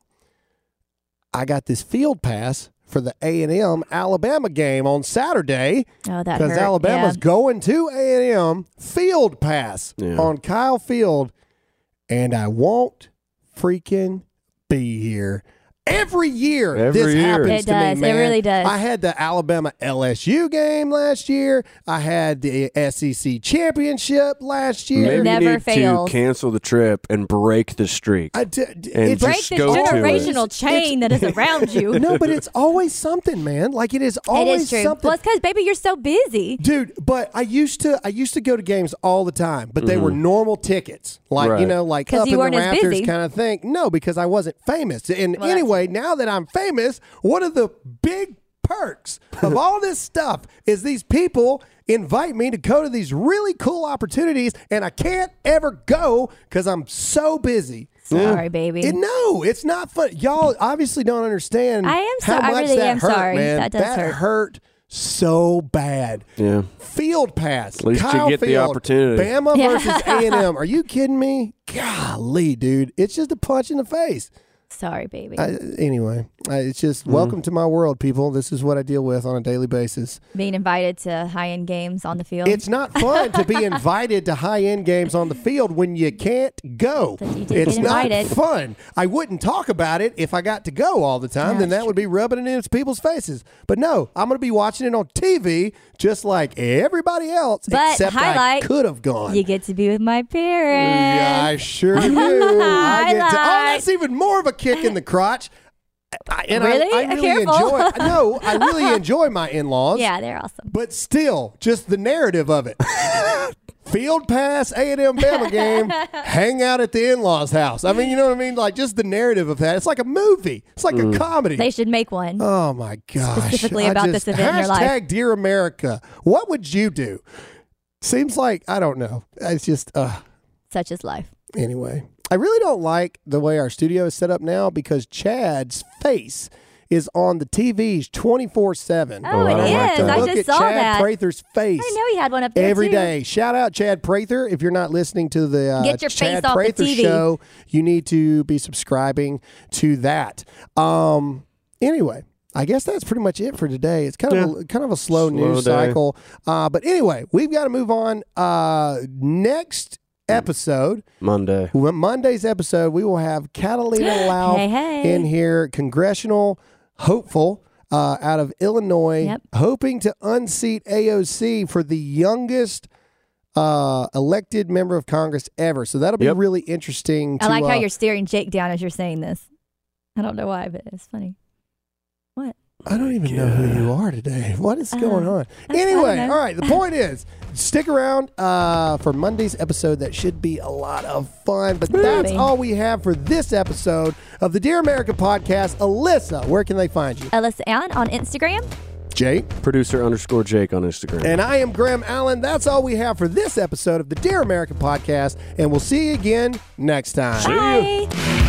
[SPEAKER 1] I got this field pass for the A&M Alabama game on Saturday."
[SPEAKER 2] Oh, that
[SPEAKER 1] Because
[SPEAKER 2] hurt.
[SPEAKER 1] Alabama's
[SPEAKER 2] Yeah.
[SPEAKER 1] going to A&M, field pass
[SPEAKER 3] Yeah.
[SPEAKER 1] on Kyle Field, and I won't freaking be here. Every year
[SPEAKER 3] Every
[SPEAKER 1] this
[SPEAKER 3] year.
[SPEAKER 1] happens
[SPEAKER 2] It
[SPEAKER 1] to me,
[SPEAKER 2] does. It
[SPEAKER 1] man.
[SPEAKER 2] really does.
[SPEAKER 1] I had the Alabama LSU game last year. I had the SEC championship last year.
[SPEAKER 3] Maybe
[SPEAKER 2] Never
[SPEAKER 3] you need
[SPEAKER 2] fails.
[SPEAKER 3] to cancel the trip and break the streak.
[SPEAKER 1] And
[SPEAKER 3] And
[SPEAKER 2] Break
[SPEAKER 3] just
[SPEAKER 2] the
[SPEAKER 3] go to it.
[SPEAKER 2] generational chain that is around you.
[SPEAKER 1] No, but it's always something, man. Like it is
[SPEAKER 2] It
[SPEAKER 1] always
[SPEAKER 2] is true.
[SPEAKER 1] something.
[SPEAKER 2] Well, it's because, baby, you're so busy.
[SPEAKER 1] Dude, but I used to go to games all the time, but they were normal tickets, like
[SPEAKER 3] Right.
[SPEAKER 1] like
[SPEAKER 2] 'Cause
[SPEAKER 1] up
[SPEAKER 2] you
[SPEAKER 1] in
[SPEAKER 2] weren't
[SPEAKER 1] the
[SPEAKER 2] as
[SPEAKER 1] rafters
[SPEAKER 2] busy.
[SPEAKER 1] kind of thing. No, because I wasn't famous. And
[SPEAKER 2] Well,
[SPEAKER 1] anyway, now that I'm famous, one of the big perks of all this stuff is these people invite me to go to these really cool opportunities, and I can't ever go because I'm so busy.
[SPEAKER 2] Sorry, baby.
[SPEAKER 1] No, it's not fun. Y'all obviously don't understand.
[SPEAKER 2] I am
[SPEAKER 1] how
[SPEAKER 2] I
[SPEAKER 1] much
[SPEAKER 2] really
[SPEAKER 1] that
[SPEAKER 2] am
[SPEAKER 1] hurt,
[SPEAKER 2] sorry.
[SPEAKER 1] man.
[SPEAKER 2] That does hurt.
[SPEAKER 1] So bad.
[SPEAKER 3] Yeah.
[SPEAKER 1] Field pass.
[SPEAKER 3] At least you
[SPEAKER 1] Kyle
[SPEAKER 3] get the
[SPEAKER 1] Field,
[SPEAKER 3] opportunity.
[SPEAKER 1] Bama
[SPEAKER 2] Yeah.
[SPEAKER 1] versus A&M. Are you kidding me? Golly, dude. It's just a punch in the face.
[SPEAKER 2] Sorry, baby.
[SPEAKER 1] Anyway, it's just welcome to my world, people. This is what I deal with on a daily basis.
[SPEAKER 2] Being invited to high-end games on the field.
[SPEAKER 1] It's not fun to be invited to high-end games on the field when you can't go.
[SPEAKER 2] But you did
[SPEAKER 1] It's
[SPEAKER 2] get
[SPEAKER 1] not
[SPEAKER 2] invited.
[SPEAKER 1] fun. I wouldn't talk about it if I got to go all the time.
[SPEAKER 2] Yeah,
[SPEAKER 1] Then that
[SPEAKER 2] that's
[SPEAKER 1] would be rubbing it in people's faces. But no, I'm going to be watching it on TV just like everybody else,
[SPEAKER 2] But
[SPEAKER 1] except I
[SPEAKER 2] highlight,
[SPEAKER 1] could have gone.
[SPEAKER 2] You get to be with my parents.
[SPEAKER 1] Yeah, I sure do. I get to, oh,
[SPEAKER 2] Highlight.
[SPEAKER 1] that's even more of a kick in the crotch.
[SPEAKER 2] Really?
[SPEAKER 1] I really
[SPEAKER 2] Careful.
[SPEAKER 1] I really enjoy my in-laws.
[SPEAKER 2] Yeah, they're awesome.
[SPEAKER 1] But still, just the narrative of it. Field pass, A&M Bama game, hang out at the in-laws' house. I mean, you know what I mean? Like, just the narrative of that. It's like a movie. It's like a comedy.
[SPEAKER 2] They should make one.
[SPEAKER 1] Oh, my gosh.
[SPEAKER 2] Specifically about this event in your life.
[SPEAKER 1] Hashtag Dear America. What would you do? Seems like, I don't know. It's just,
[SPEAKER 2] Such is life.
[SPEAKER 1] anyway. I really don't like the way our studio is set up now because Chad's face is on the TVs 24/7.
[SPEAKER 2] Oh, it is. I
[SPEAKER 1] Look
[SPEAKER 2] just
[SPEAKER 1] at
[SPEAKER 2] saw
[SPEAKER 1] Chad
[SPEAKER 2] that.
[SPEAKER 1] Prather's face.
[SPEAKER 2] I know he had one up there
[SPEAKER 1] Every
[SPEAKER 2] too.
[SPEAKER 1] day. Shout out Chad Prather. If you're not listening to the
[SPEAKER 2] Get your
[SPEAKER 1] Chad
[SPEAKER 2] face off the
[SPEAKER 1] Prather
[SPEAKER 2] TV.
[SPEAKER 1] show, you need to be subscribing to that. Anyway, I guess that's pretty much it for today. It's kind of a slow news
[SPEAKER 3] day.
[SPEAKER 1] cycle. But anyway, we've got to move on. Next episode, Monday's episode, we will have Catalina Lau in here, congressional hopeful out of Illinois, hoping to unseat AOC for the youngest elected member of Congress ever. So that'll be really interesting.
[SPEAKER 2] I like how you're staring Jake down as you're saying this. I don't know why, but it's funny. What?
[SPEAKER 1] I don't even know who you are today. What is going on? Anyway, all right. The point is, stick around for Monday's episode. That should be a lot of fun. But that's all we have for this episode of the Dear America podcast. Alyssa, where can they find you?
[SPEAKER 2] Alyssa Ann on Instagram.
[SPEAKER 1] Jake.
[SPEAKER 3] Producer_Jake on Instagram.
[SPEAKER 1] And I am Graham Allen. That's all we have for this episode of the Dear America podcast. And we'll see you again next time.
[SPEAKER 2] Bye.